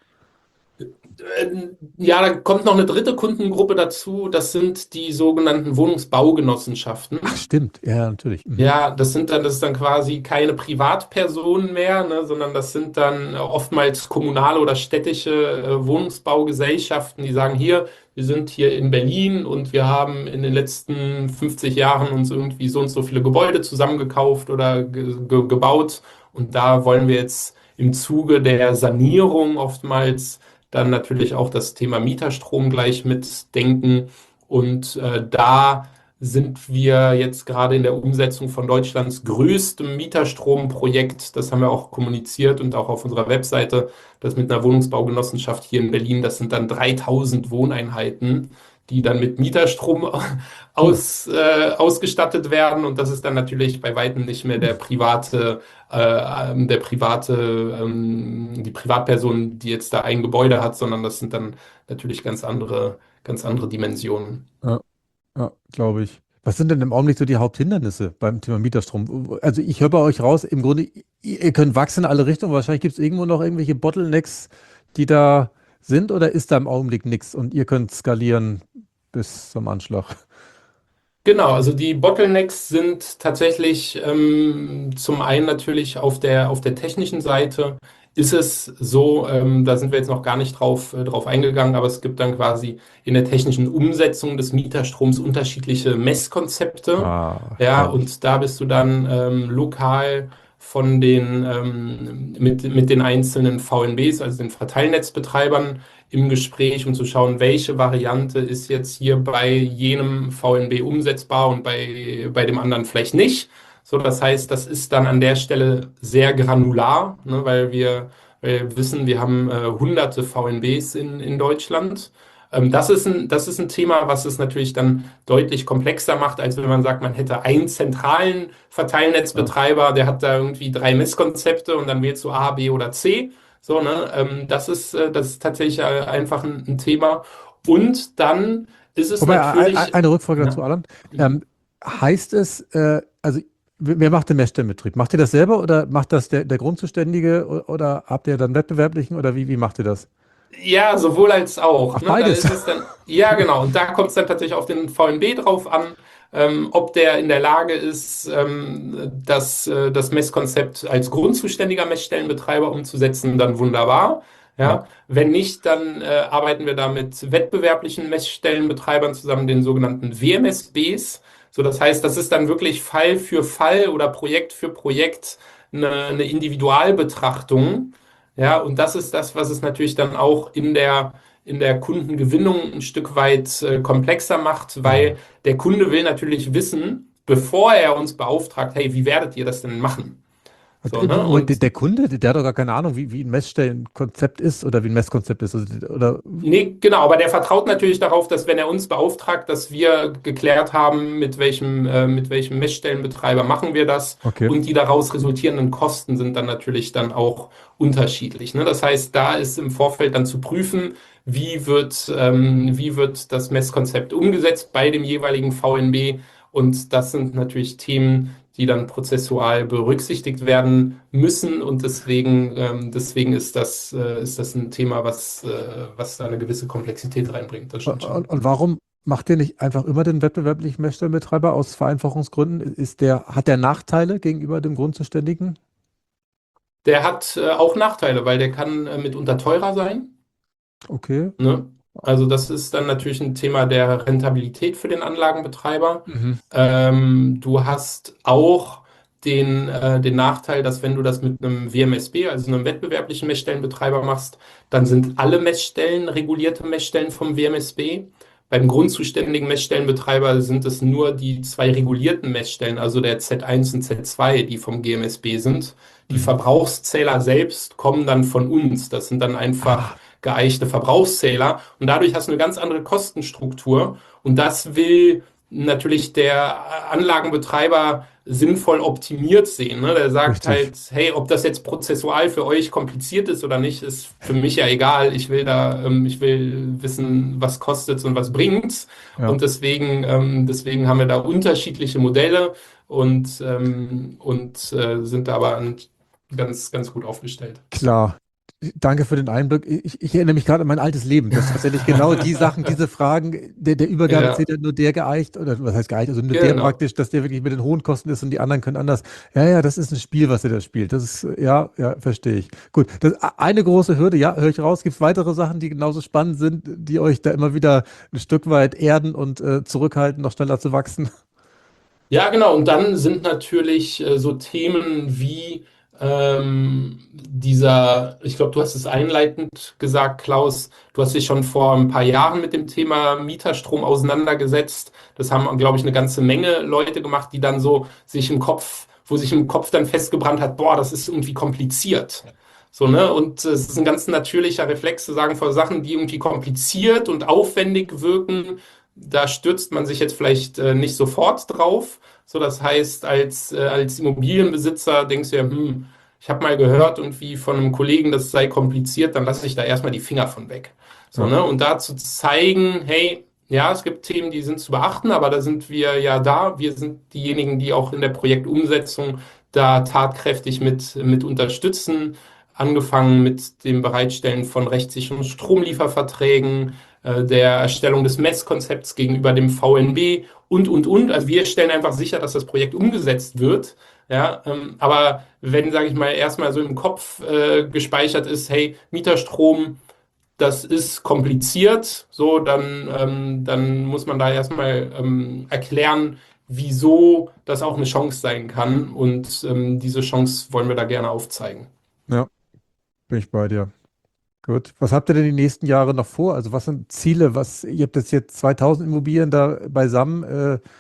Äh, Ja, da kommt noch eine dritte Kundengruppe dazu. Das sind die sogenannten Ach, Wohnungsbaugenossenschaften. stimmt. Ja, natürlich. Mhm. Ja, das sind dann, das ist dann quasi keine Privatpersonen mehr, ne, sondern das sind dann oftmals kommunale oder städtische äh, Wohnungsbaugesellschaften, die sagen, hier, wir sind hier in Berlin und wir haben in den letzten fünfzig Jahren uns irgendwie so und so viele Gebäude zusammengekauft oder ge ge gebaut, und da wollen wir jetzt im Zuge der Sanierung oftmals dann natürlich auch das Thema Mieterstrom gleich mitdenken, und äh, da sind wir jetzt gerade in der Umsetzung von Deutschlands größtem Mieterstromprojekt. Das haben wir auch kommuniziert und auch auf unserer Webseite, das mit einer Wohnungsbaugenossenschaft hier in Berlin. Das sind dann dreitausend Wohneinheiten, die dann mit Mieterstrom Puh. aus, äh, ausgestattet werden. Und das ist dann natürlich bei weitem nicht mehr der private, äh, ähm, der private, ähm, die Privatperson, die jetzt da ein Gebäude hat, sondern das sind dann natürlich ganz andere, ganz andere Dimensionen. Ja, ja, glaube ich. Was sind denn im Augenblick so die Haupthindernisse beim Thema Mieterstrom? Also ich höre bei euch raus, im Grunde, ihr, ihr könnt wachsen in alle Richtungen. Wahrscheinlich gibt es irgendwo noch irgendwelche Bottlenecks, die da sind, oder ist da im Augenblick nichts und ihr könnt skalieren bis zum Anschlag? Genau, also die Bottlenecks sind tatsächlich ähm, zum einen natürlich auf der, auf der technischen Seite ist es so, ähm, da sind wir jetzt noch gar nicht drauf, äh, drauf eingegangen, aber es gibt dann quasi in der technischen Umsetzung des Mieterstroms unterschiedliche Messkonzepte. Ah, Ja, herrlich. und da bist du dann ähm, lokal von den, ähm, mit, mit den einzelnen V N Bs, also den Verteilnetzbetreibern, im Gespräch, um zu schauen, welche Variante ist jetzt hier bei jenem V N B umsetzbar und bei, bei dem anderen vielleicht nicht. So, das heißt, das ist dann an der Stelle sehr granular, ne, weil wir, weil wir wissen, wir haben äh, hunderte V N Bs in, in Deutschland. Ähm, das ist ein, das ist ein Thema, was es natürlich dann deutlich komplexer macht, als wenn man sagt, man hätte einen zentralen Ja. Verteilnetzbetreiber, der hat da irgendwie drei Messkonzepte und dann wählst du A, B oder C. So, ne? Ähm, das ist, äh, das ist tatsächlich äh, einfach ein, ein Thema. Und dann ist es Wobei, ein- ein- natürlich, eine Rückfrage dazu, ja, Alan. mhm. Ähm, heißt es, äh, also wer wer macht den Messstellenbetrieb? Macht ihr das selber oder macht das der, der Grundzuständige o- oder habt ihr dann wettbewerblichen oder wie, wie macht ihr das? Ja, sowohl als auch. Ach, Ne? Da beides. ist es dann, ja, genau. Und da kommt es dann tatsächlich auf den V N B drauf an, ähm, ob der in der Lage ist, ähm, das, äh, das Messkonzept als grundzuständiger Messstellenbetreiber umzusetzen, dann wunderbar. Ja. Ja, wenn nicht, dann äh, arbeiten wir da mit wettbewerblichen Messstellenbetreibern zusammen, den sogenannten W M S Bs. So, das heißt, das ist dann wirklich Fall für Fall oder Projekt für Projekt eine, eine Individualbetrachtung. Ja, und das ist das, was es natürlich dann auch in der, in der Kundengewinnung ein Stück weit äh, komplexer macht, weil Mhm. der Kunde will natürlich wissen, bevor er uns beauftragt, hey, wie werdet ihr das denn machen? Und, So, äh, ne? Moment, der, Und der Kunde, der, der hat doch gar keine Ahnung, wie, wie ein Messstellenkonzept ist oder wie ein Messkonzept ist. Also, oder nee, genau, aber der vertraut natürlich darauf, dass wenn er uns beauftragt, dass wir geklärt haben, mit welchem, äh, mit welchem Messstellenbetreiber machen wir das okay. und die daraus resultierenden Kosten sind dann natürlich dann auch unterschiedlich. Ne? Das heißt, da ist im Vorfeld dann zu prüfen, wie wird, ähm, wie wird das Messkonzept umgesetzt bei dem jeweiligen V N B und das sind natürlich Themen, die dann prozessual berücksichtigt werden müssen. Und deswegen, ähm, deswegen ist das, äh, ist das ein Thema, was, äh, was da eine gewisse Komplexität reinbringt. Das stimmt Und, schon. und warum macht ihr nicht einfach immer den wettbewerblichen Messstellenbetreiber aus Vereinfachungsgründen? Ist der, hat der Nachteile gegenüber dem Grundzuständigen? Der hat äh, auch Nachteile, weil der kann äh, mitunter teurer sein. Okay. Ne? Also das ist dann natürlich ein Thema der Rentabilität für den Anlagenbetreiber. Mhm. Ähm, du hast auch den, äh, den Nachteil, dass wenn du das mit einem W M S B, also einem wettbewerblichen Messstellenbetreiber machst, dann sind alle Messstellen regulierte Messstellen vom W M S B. Beim grundzuständigen Messstellenbetreiber sind es nur die zwei regulierten Messstellen, also der Z eins und Z zwei, die vom G M S B sind. Die Mhm. Verbrauchszähler selbst kommen dann von uns. Das sind dann einfach Ah, geeichte Verbrauchszähler und dadurch hast du eine ganz andere Kostenstruktur und das will natürlich der Anlagenbetreiber sinnvoll optimiert sehen. Ne? Der sagt richtig. halt, hey, ob das jetzt prozessual für euch kompliziert ist oder nicht, ist für mich ja egal. Ich will da, ähm, ich will wissen, was kostet und was bringt's. Ja, Und deswegen, ähm, deswegen haben wir da unterschiedliche Modelle und, ähm, und äh, sind da aber an, ganz, ganz gut aufgestellt. klar. Danke für den Einblick. Ich, ich erinnere mich gerade an mein altes Leben, dass tatsächlich genau die Sachen, diese Fragen, der, der Ja, Übergabezähler nur der geeicht, oder was heißt geeicht, also nur der genau. praktisch, dass der wirklich mit den hohen Kosten ist und die anderen können anders. Ja, ja, das ist ein Spiel, was ihr da spielt. Das ist, ja, ja, verstehe ich. Gut, das eine große Hürde, ja, höre ich raus. Gibt es weitere Sachen, die genauso spannend sind, die euch da immer wieder ein Stück weit erden und äh, zurückhalten, noch schneller zu wachsen? Ja, genau. Und dann sind natürlich äh, so Themen wie ähm, dieser, ich glaube, du hast es einleitend gesagt, Klaus, du hast dich schon vor ein paar Jahren mit dem Thema Mieterstrom auseinandergesetzt. Das haben, glaube ich, eine ganze Menge Leute gemacht, die dann so sich im Kopf, wo sich im Kopf dann festgebrannt hat, boah, das ist irgendwie kompliziert. So, ne? Und äh, es ist ein ganz natürlicher Reflex zu sagen, vor Sachen, die irgendwie kompliziert und aufwendig wirken, da stürzt man sich jetzt vielleicht äh, nicht sofort drauf. So, das heißt, als, äh, als Immobilienbesitzer denkst du ja, hm, ich habe mal gehört irgendwie von einem Kollegen, das sei kompliziert, dann lasse ich da erstmal die Finger von weg. So, Ja, ne? Und da zu zeigen, hey, ja, es gibt Themen, die sind zu beachten, aber da sind wir ja da. Wir sind diejenigen, die auch in der Projektumsetzung da tatkräftig mit, mit unterstützen. Angefangen mit dem Bereitstellen von rechtssicheren Stromlieferverträgen, äh, der Erstellung des Messkonzepts gegenüber dem V N B und, und, und. Also wir stellen einfach sicher, dass das Projekt umgesetzt wird. Ja, ähm, aber wenn, sage ich mal, erstmal so im Kopf äh, gespeichert ist, hey, Mieterstrom, das ist kompliziert, so, dann, ähm, dann muss man da erstmal ähm, erklären, wieso das auch eine Chance sein kann. Und ähm, diese Chance wollen wir da gerne aufzeigen. ja, bin ich bei dir. Gut. Was habt ihr denn die nächsten Jahre noch vor? Also was sind Ziele? Was, ihr habt jetzt hier zweitausend Immobilien da beisammen. Äh,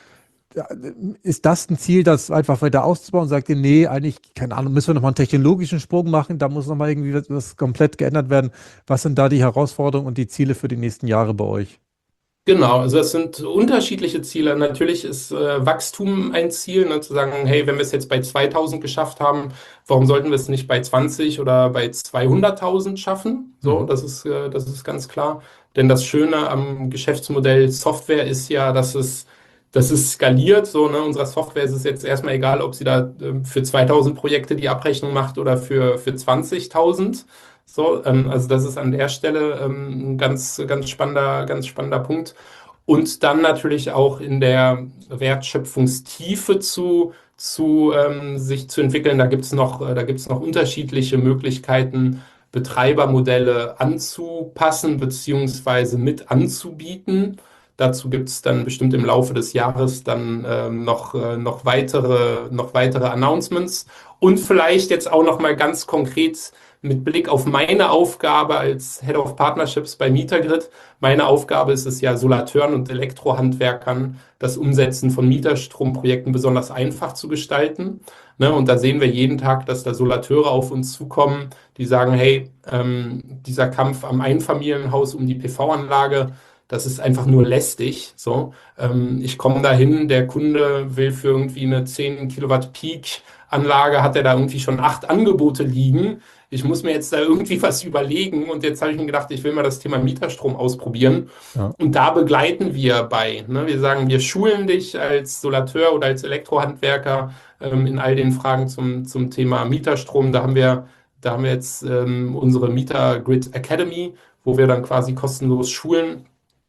ist das ein Ziel, das einfach weiter auszubauen? Sagt ihr, nee, eigentlich, keine Ahnung, müssen wir nochmal einen technologischen Sprung machen, da muss nochmal irgendwie was, was komplett geändert werden. Was sind da die Herausforderungen und die Ziele für die nächsten Jahre bei euch? Genau, also das sind unterschiedliche Ziele. Natürlich ist äh, Wachstum ein Ziel, ne, zu sagen, hey, wenn wir es jetzt bei zweitausend geschafft haben, warum sollten wir es nicht bei zwanzig oder bei zweihunderttausend schaffen? So, Mhm. das ist, äh, das ist ganz klar. Denn das Schöne am Geschäftsmodell Software ist ja, dass es, dass es skaliert. So, ne, unserer Software ist es jetzt erstmal egal, ob sie da ähm, für zweitausend Projekte die Abrechnung macht oder für, für zwanzigtausend. So, ähm, also das ist an der Stelle ähm, ein ganz, ganz spannender, ganz spannender Punkt. Und dann natürlich auch in der Wertschöpfungstiefe zu, zu ähm, sich zu entwickeln. Da gibt es noch, äh, da gibt es noch unterschiedliche Möglichkeiten, Betreibermodelle anzupassen beziehungsweise mit anzubieten. Dazu gibt es dann bestimmt im Laufe des Jahres dann ähm, noch, äh, noch weitere, noch weitere Announcements und vielleicht jetzt auch noch mal ganz konkret mit Blick auf meine Aufgabe als Head of Partnerships bei Mietergrid. Meine Aufgabe ist es ja, Solateuren und Elektrohandwerkern das Umsetzen von Mieterstromprojekten besonders einfach zu gestalten. Ne, und da sehen wir jeden Tag, dass da Solateure auf uns zukommen, die sagen, hey, ähm, dieser Kampf am Einfamilienhaus um die P V-Anlage, das ist einfach nur lästig. So, ähm, ich komme dahin, der Kunde will für irgendwie eine zehn Kilowatt Peak Anlage, hat er da irgendwie schon acht Angebote liegen. Ich muss mir jetzt da irgendwie was überlegen und jetzt habe ich mir gedacht, ich will mal das Thema Mieterstrom ausprobieren. Ja. Und da begleiten wir bei. Ne? Wir sagen, wir schulen dich als Solateur oder als Elektrohandwerker ähm, in all den Fragen zum, zum Thema Mieterstrom. Da haben wir, da haben wir jetzt ähm, unsere Mietergrid Academy, wo wir dann quasi kostenlos schulen.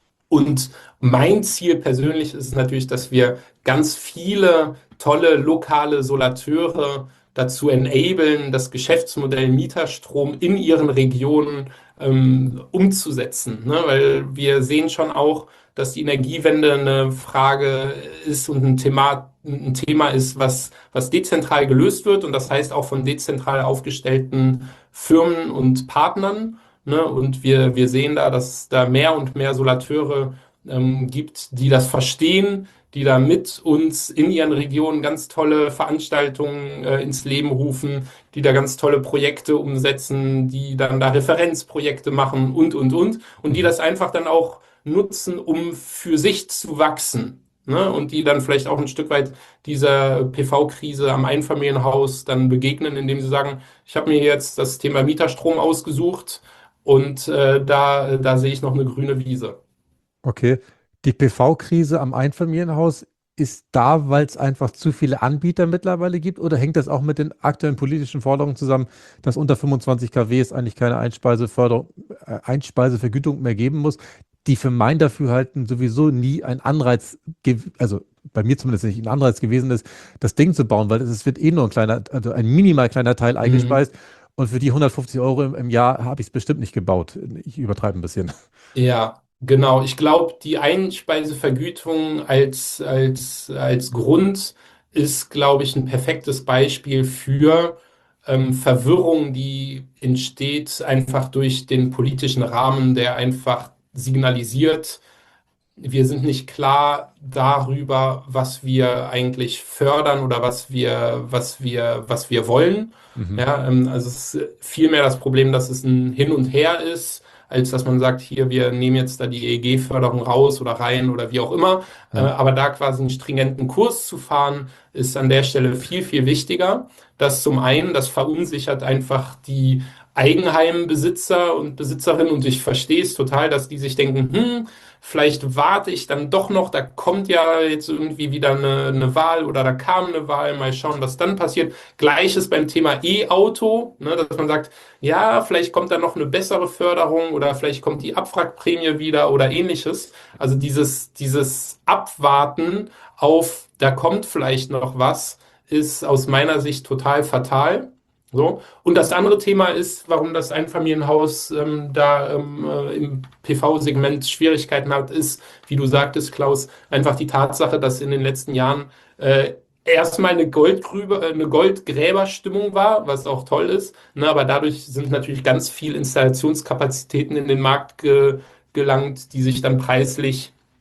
Und mein Ziel persönlich ist es natürlich, dass wir ganz viele tolle lokale Solateure dazu enablen, das Geschäftsmodell Mieterstrom in ihren Regionen ähm, umzusetzen. Ne? Weil wir sehen schon auch, dass die Energiewende eine Frage ist und ein Thema, ein Thema ist, was, was dezentral gelöst wird und das heißt auch von dezentral aufgestellten Firmen und Partnern. Ne? Und wir, wir sehen da, dass es da mehr und mehr Solateure ähm, gibt, die das verstehen, die da mit uns in ihren Regionen ganz tolle Veranstaltungen äh, ins Leben rufen, die da ganz tolle Projekte umsetzen, die dann da Referenzprojekte machen und, und, und. Und die Mhm. das einfach dann auch nutzen, um für sich zu wachsen. Ne? Und die dann vielleicht auch ein Stück weit dieser P V-Krise am Einfamilienhaus dann begegnen, indem sie sagen, ich habe mir jetzt das Thema Mieterstrom ausgesucht und äh, da, da sehe ich noch eine grüne Wiese. Okay. Die P V-Krise am Einfamilienhaus ist da, weil es einfach zu viele Anbieter mittlerweile gibt, oder hängt das auch mit den aktuellen politischen Forderungen zusammen, dass unter fünfundzwanzig Kilowatt es eigentlich keine Einspeiseförderung, äh, Einspeisevergütung mehr geben muss, die für mein Dafürhalten sowieso nie ein Anreiz, gew- also bei mir zumindest nicht ein Anreiz gewesen ist, das Ding zu bauen, weil es wird eh nur ein kleiner, also ein minimal kleiner Teil Mhm. eingespeist, und für die hundertfünfzig Euro im, im Jahr habe ich es bestimmt nicht gebaut. Ich übertreibe ein bisschen. Ja, genau. Ich glaube, die Einspeisevergütung als, als, als Grund ist, glaube ich, ein perfektes Beispiel für ähm, Verwirrung, die entsteht einfach durch den politischen Rahmen, der einfach signalisiert, wir sind nicht klar darüber, was wir eigentlich fördern oder was wir, was wir, was wir wollen. Mhm. Ja, ähm, also es ist vielmehr das Problem, dass es ein Hin und Her ist, als dass man sagt, hier, wir nehmen jetzt da die E E G-Förderung raus oder rein oder wie auch immer. Äh, Ja. aber da quasi einen stringenten Kurs zu fahren, ist an der Stelle viel, viel wichtiger. Das zum einen, das verunsichert einfach die Eigenheimbesitzer und Besitzerinnen und ich verstehe es total, dass die sich denken, hm, vielleicht warte ich dann doch noch, da kommt ja jetzt irgendwie wieder eine, eine Wahl oder da kam eine Wahl, mal schauen, was dann passiert. Gleiches beim Thema E-Auto, ne, dass man sagt, ja, vielleicht kommt da noch eine bessere Förderung oder vielleicht kommt die Abwrackprämie wieder oder ähnliches. Also dieses, dieses Abwarten auf, da kommt vielleicht noch was, ist aus meiner Sicht total fatal. So. Und das andere Thema ist, warum das Einfamilienhaus ähm, da ähm, äh, im P V-Segment Schwierigkeiten hat, ist, wie du sagtest, Klaus, einfach die Tatsache, dass in den letzten Jahren äh, erstmal eine Goldgrübe, äh, eine Goldgräberstimmung war, was auch toll ist, ne, aber dadurch sind natürlich ganz viel Installationskapazitäten in den Markt ge gelangt, die sich dann preislich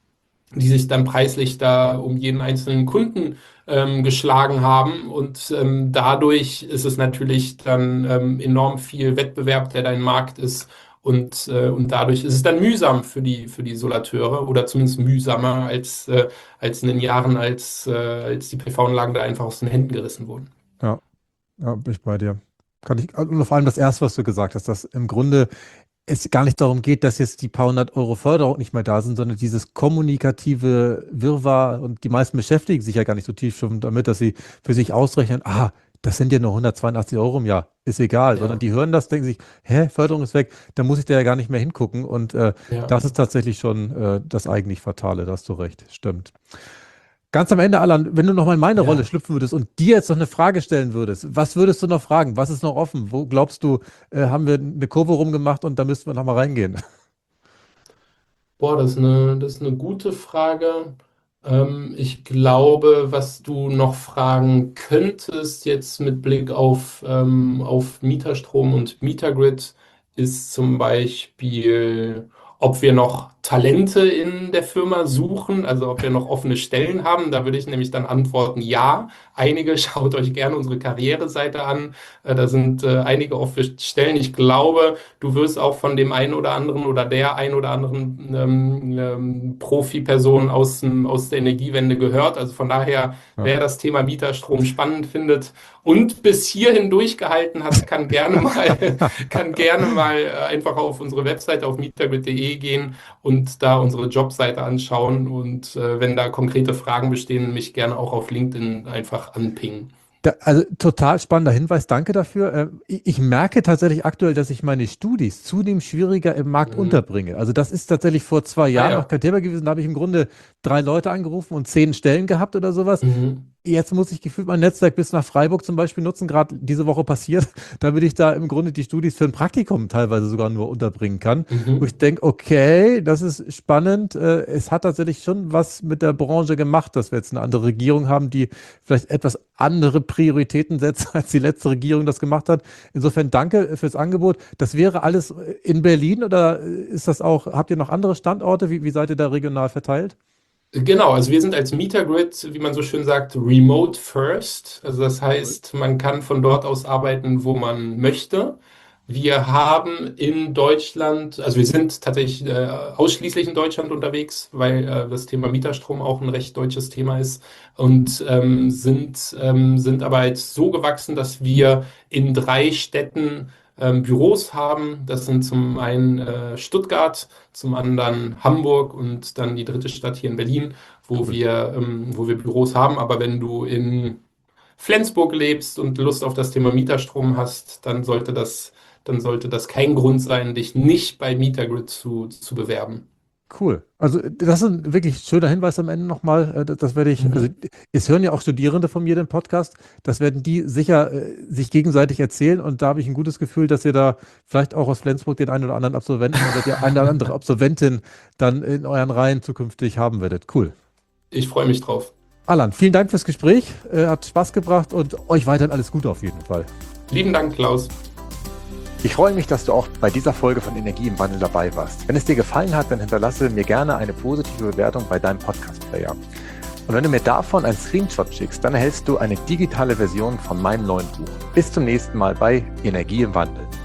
die sich dann preislich da um jeden einzelnen Kunden ähm, geschlagen haben. Und ähm, dadurch ist es natürlich dann ähm, enorm viel Wettbewerb, der da im Markt ist. Und, äh, und dadurch ist es dann mühsam für die, für die Solateure oder zumindest mühsamer als, äh, als in den Jahren, als, äh, als die P V-Anlagen da einfach aus den Händen gerissen wurden. Ja, ja, bin ich bei dir. Kann ich, und vor allem das Erste, was du gesagt hast, dass im Grunde es gar nicht darum geht, dass jetzt die paar hundert Euro Förderung nicht mehr da sind, sondern dieses kommunikative Wirrwarr, und die meisten beschäftigen sich ja gar nicht so tief schon damit, dass sie für sich ausrechnen, ah, das sind ja nur hundertzweiundachtzig Euro im Jahr, ist egal, sondern Ja, die hören das, denken sich, hä, Förderung ist weg, dann muss ich da ja gar nicht mehr hingucken, und äh, ja. das ist tatsächlich schon äh, das eigentlich Fatale, da hast du recht, stimmt. Ganz am Ende, Alan, wenn du noch mal in meine Rolle Ja. schlüpfen würdest und dir jetzt noch eine Frage stellen würdest, was würdest du noch fragen? Was ist noch offen? Wo glaubst du, äh, haben wir eine Kurve rumgemacht und da müssten wir noch mal reingehen? Boah, das ist eine, das ist eine gute Frage. Ähm, ich glaube, was du noch fragen könntest jetzt mit Blick auf, ähm, auf Mieterstrom und Mietergrid, ist zum Beispiel, ob wir noch Talente in der Firma suchen, also ob wir noch offene Stellen haben. Da würde ich nämlich dann antworten, ja. Einige, schaut euch gerne unsere Karriereseite an. Äh, da sind äh, einige offene Stellen. Ich glaube, du wirst auch von dem einen oder anderen oder der ein oder anderen ähm, ähm, Profi-Person aus, dem- aus der Energiewende gehört. Also von daher, Ja. wer das Thema Mieterstrom spannend findet und bis hierhin durchgehalten hat, kann gerne mal, kann gerne mal äh, einfach auf unsere Webseite auf mietergrid punkt de gehen und da unsere Jobseite anschauen. Und äh, wenn da konkrete Fragen bestehen, mich gerne auch auf LinkedIn einfach anpingen. Da, also total spannender Hinweis, danke dafür. Äh, ich, ich merke tatsächlich aktuell, dass ich meine Studis zunehmend schwieriger im Markt Mhm. unterbringe. Also das ist tatsächlich vor zwei Ah Jahren noch ja. kein Thema gewesen. Da habe ich im Grunde drei Leute angerufen und zehn Stellen gehabt oder sowas. Mhm. Jetzt muss ich gefühlt mein Netzwerk bis nach Freiburg zum Beispiel nutzen, gerade diese Woche passiert, damit ich da im Grunde die Studis für ein Praktikum teilweise sogar nur unterbringen kann. Wo ich Mhm. denke, okay, das ist spannend. Äh, Es hat tatsächlich schon was mit der Branche gemacht, dass wir jetzt eine andere Regierung haben, die vielleicht etwas andere Prioritäten setzt, als die letzte Regierung das gemacht hat. Insofern danke fürs Angebot. Das wäre alles in Berlin, oder ist das auch, habt ihr noch andere Standorte? Wie, wie seid ihr da regional verteilt? Genau, also wir sind als Mietergrid, wie man so schön sagt, remote first. Also das heißt, man kann von dort aus arbeiten, wo man möchte. Wir haben in Deutschland, also wir sind tatsächlich äh, ausschließlich in Deutschland unterwegs, weil äh, das Thema Mieterstrom auch ein recht deutsches Thema ist und ähm, sind, ähm, sind aber jetzt so gewachsen, dass wir in drei Städten ähm, Büros haben. Das sind zum einen äh, Stuttgart, zum anderen Hamburg und dann die dritte Stadt hier in Berlin, wo Cool. wir, ähm, wo wir Büros haben. Aber wenn du in Flensburg lebst und Lust auf das Thema Mieterstrom hast, dann sollte das, dann sollte das kein Grund sein, dich nicht bei Mietergrid zu, zu bewerben. Cool. Also das ist ein wirklich schöner Hinweis am Ende nochmal. Äh, Das, das werde ich, also Mhm. es hören ja auch Studierende von mir den Podcast. Das werden die sicher äh, sich gegenseitig erzählen, und da habe ich ein gutes Gefühl, dass ihr da vielleicht auch aus Flensburg den einen oder anderen Absolventen oder die eine oder andere Absolventin dann in euren Reihen zukünftig haben werdet. Cool. Ich freue mich drauf. Alan, vielen Dank fürs Gespräch. Äh, hat Spaß gebracht, und euch weiterhin alles Gute auf jeden Fall. Lieben Dank, Klaus. Ich freue mich, dass du auch bei dieser Folge von Energie im Wandel dabei warst. Wenn es dir gefallen hat, dann hinterlasse mir gerne eine positive Bewertung bei deinem Podcast-Player. Und wenn du mir davon einen Screenshot schickst, dann erhältst du eine digitale Version von meinem neuen Buch. Bis zum nächsten Mal bei Energie im Wandel.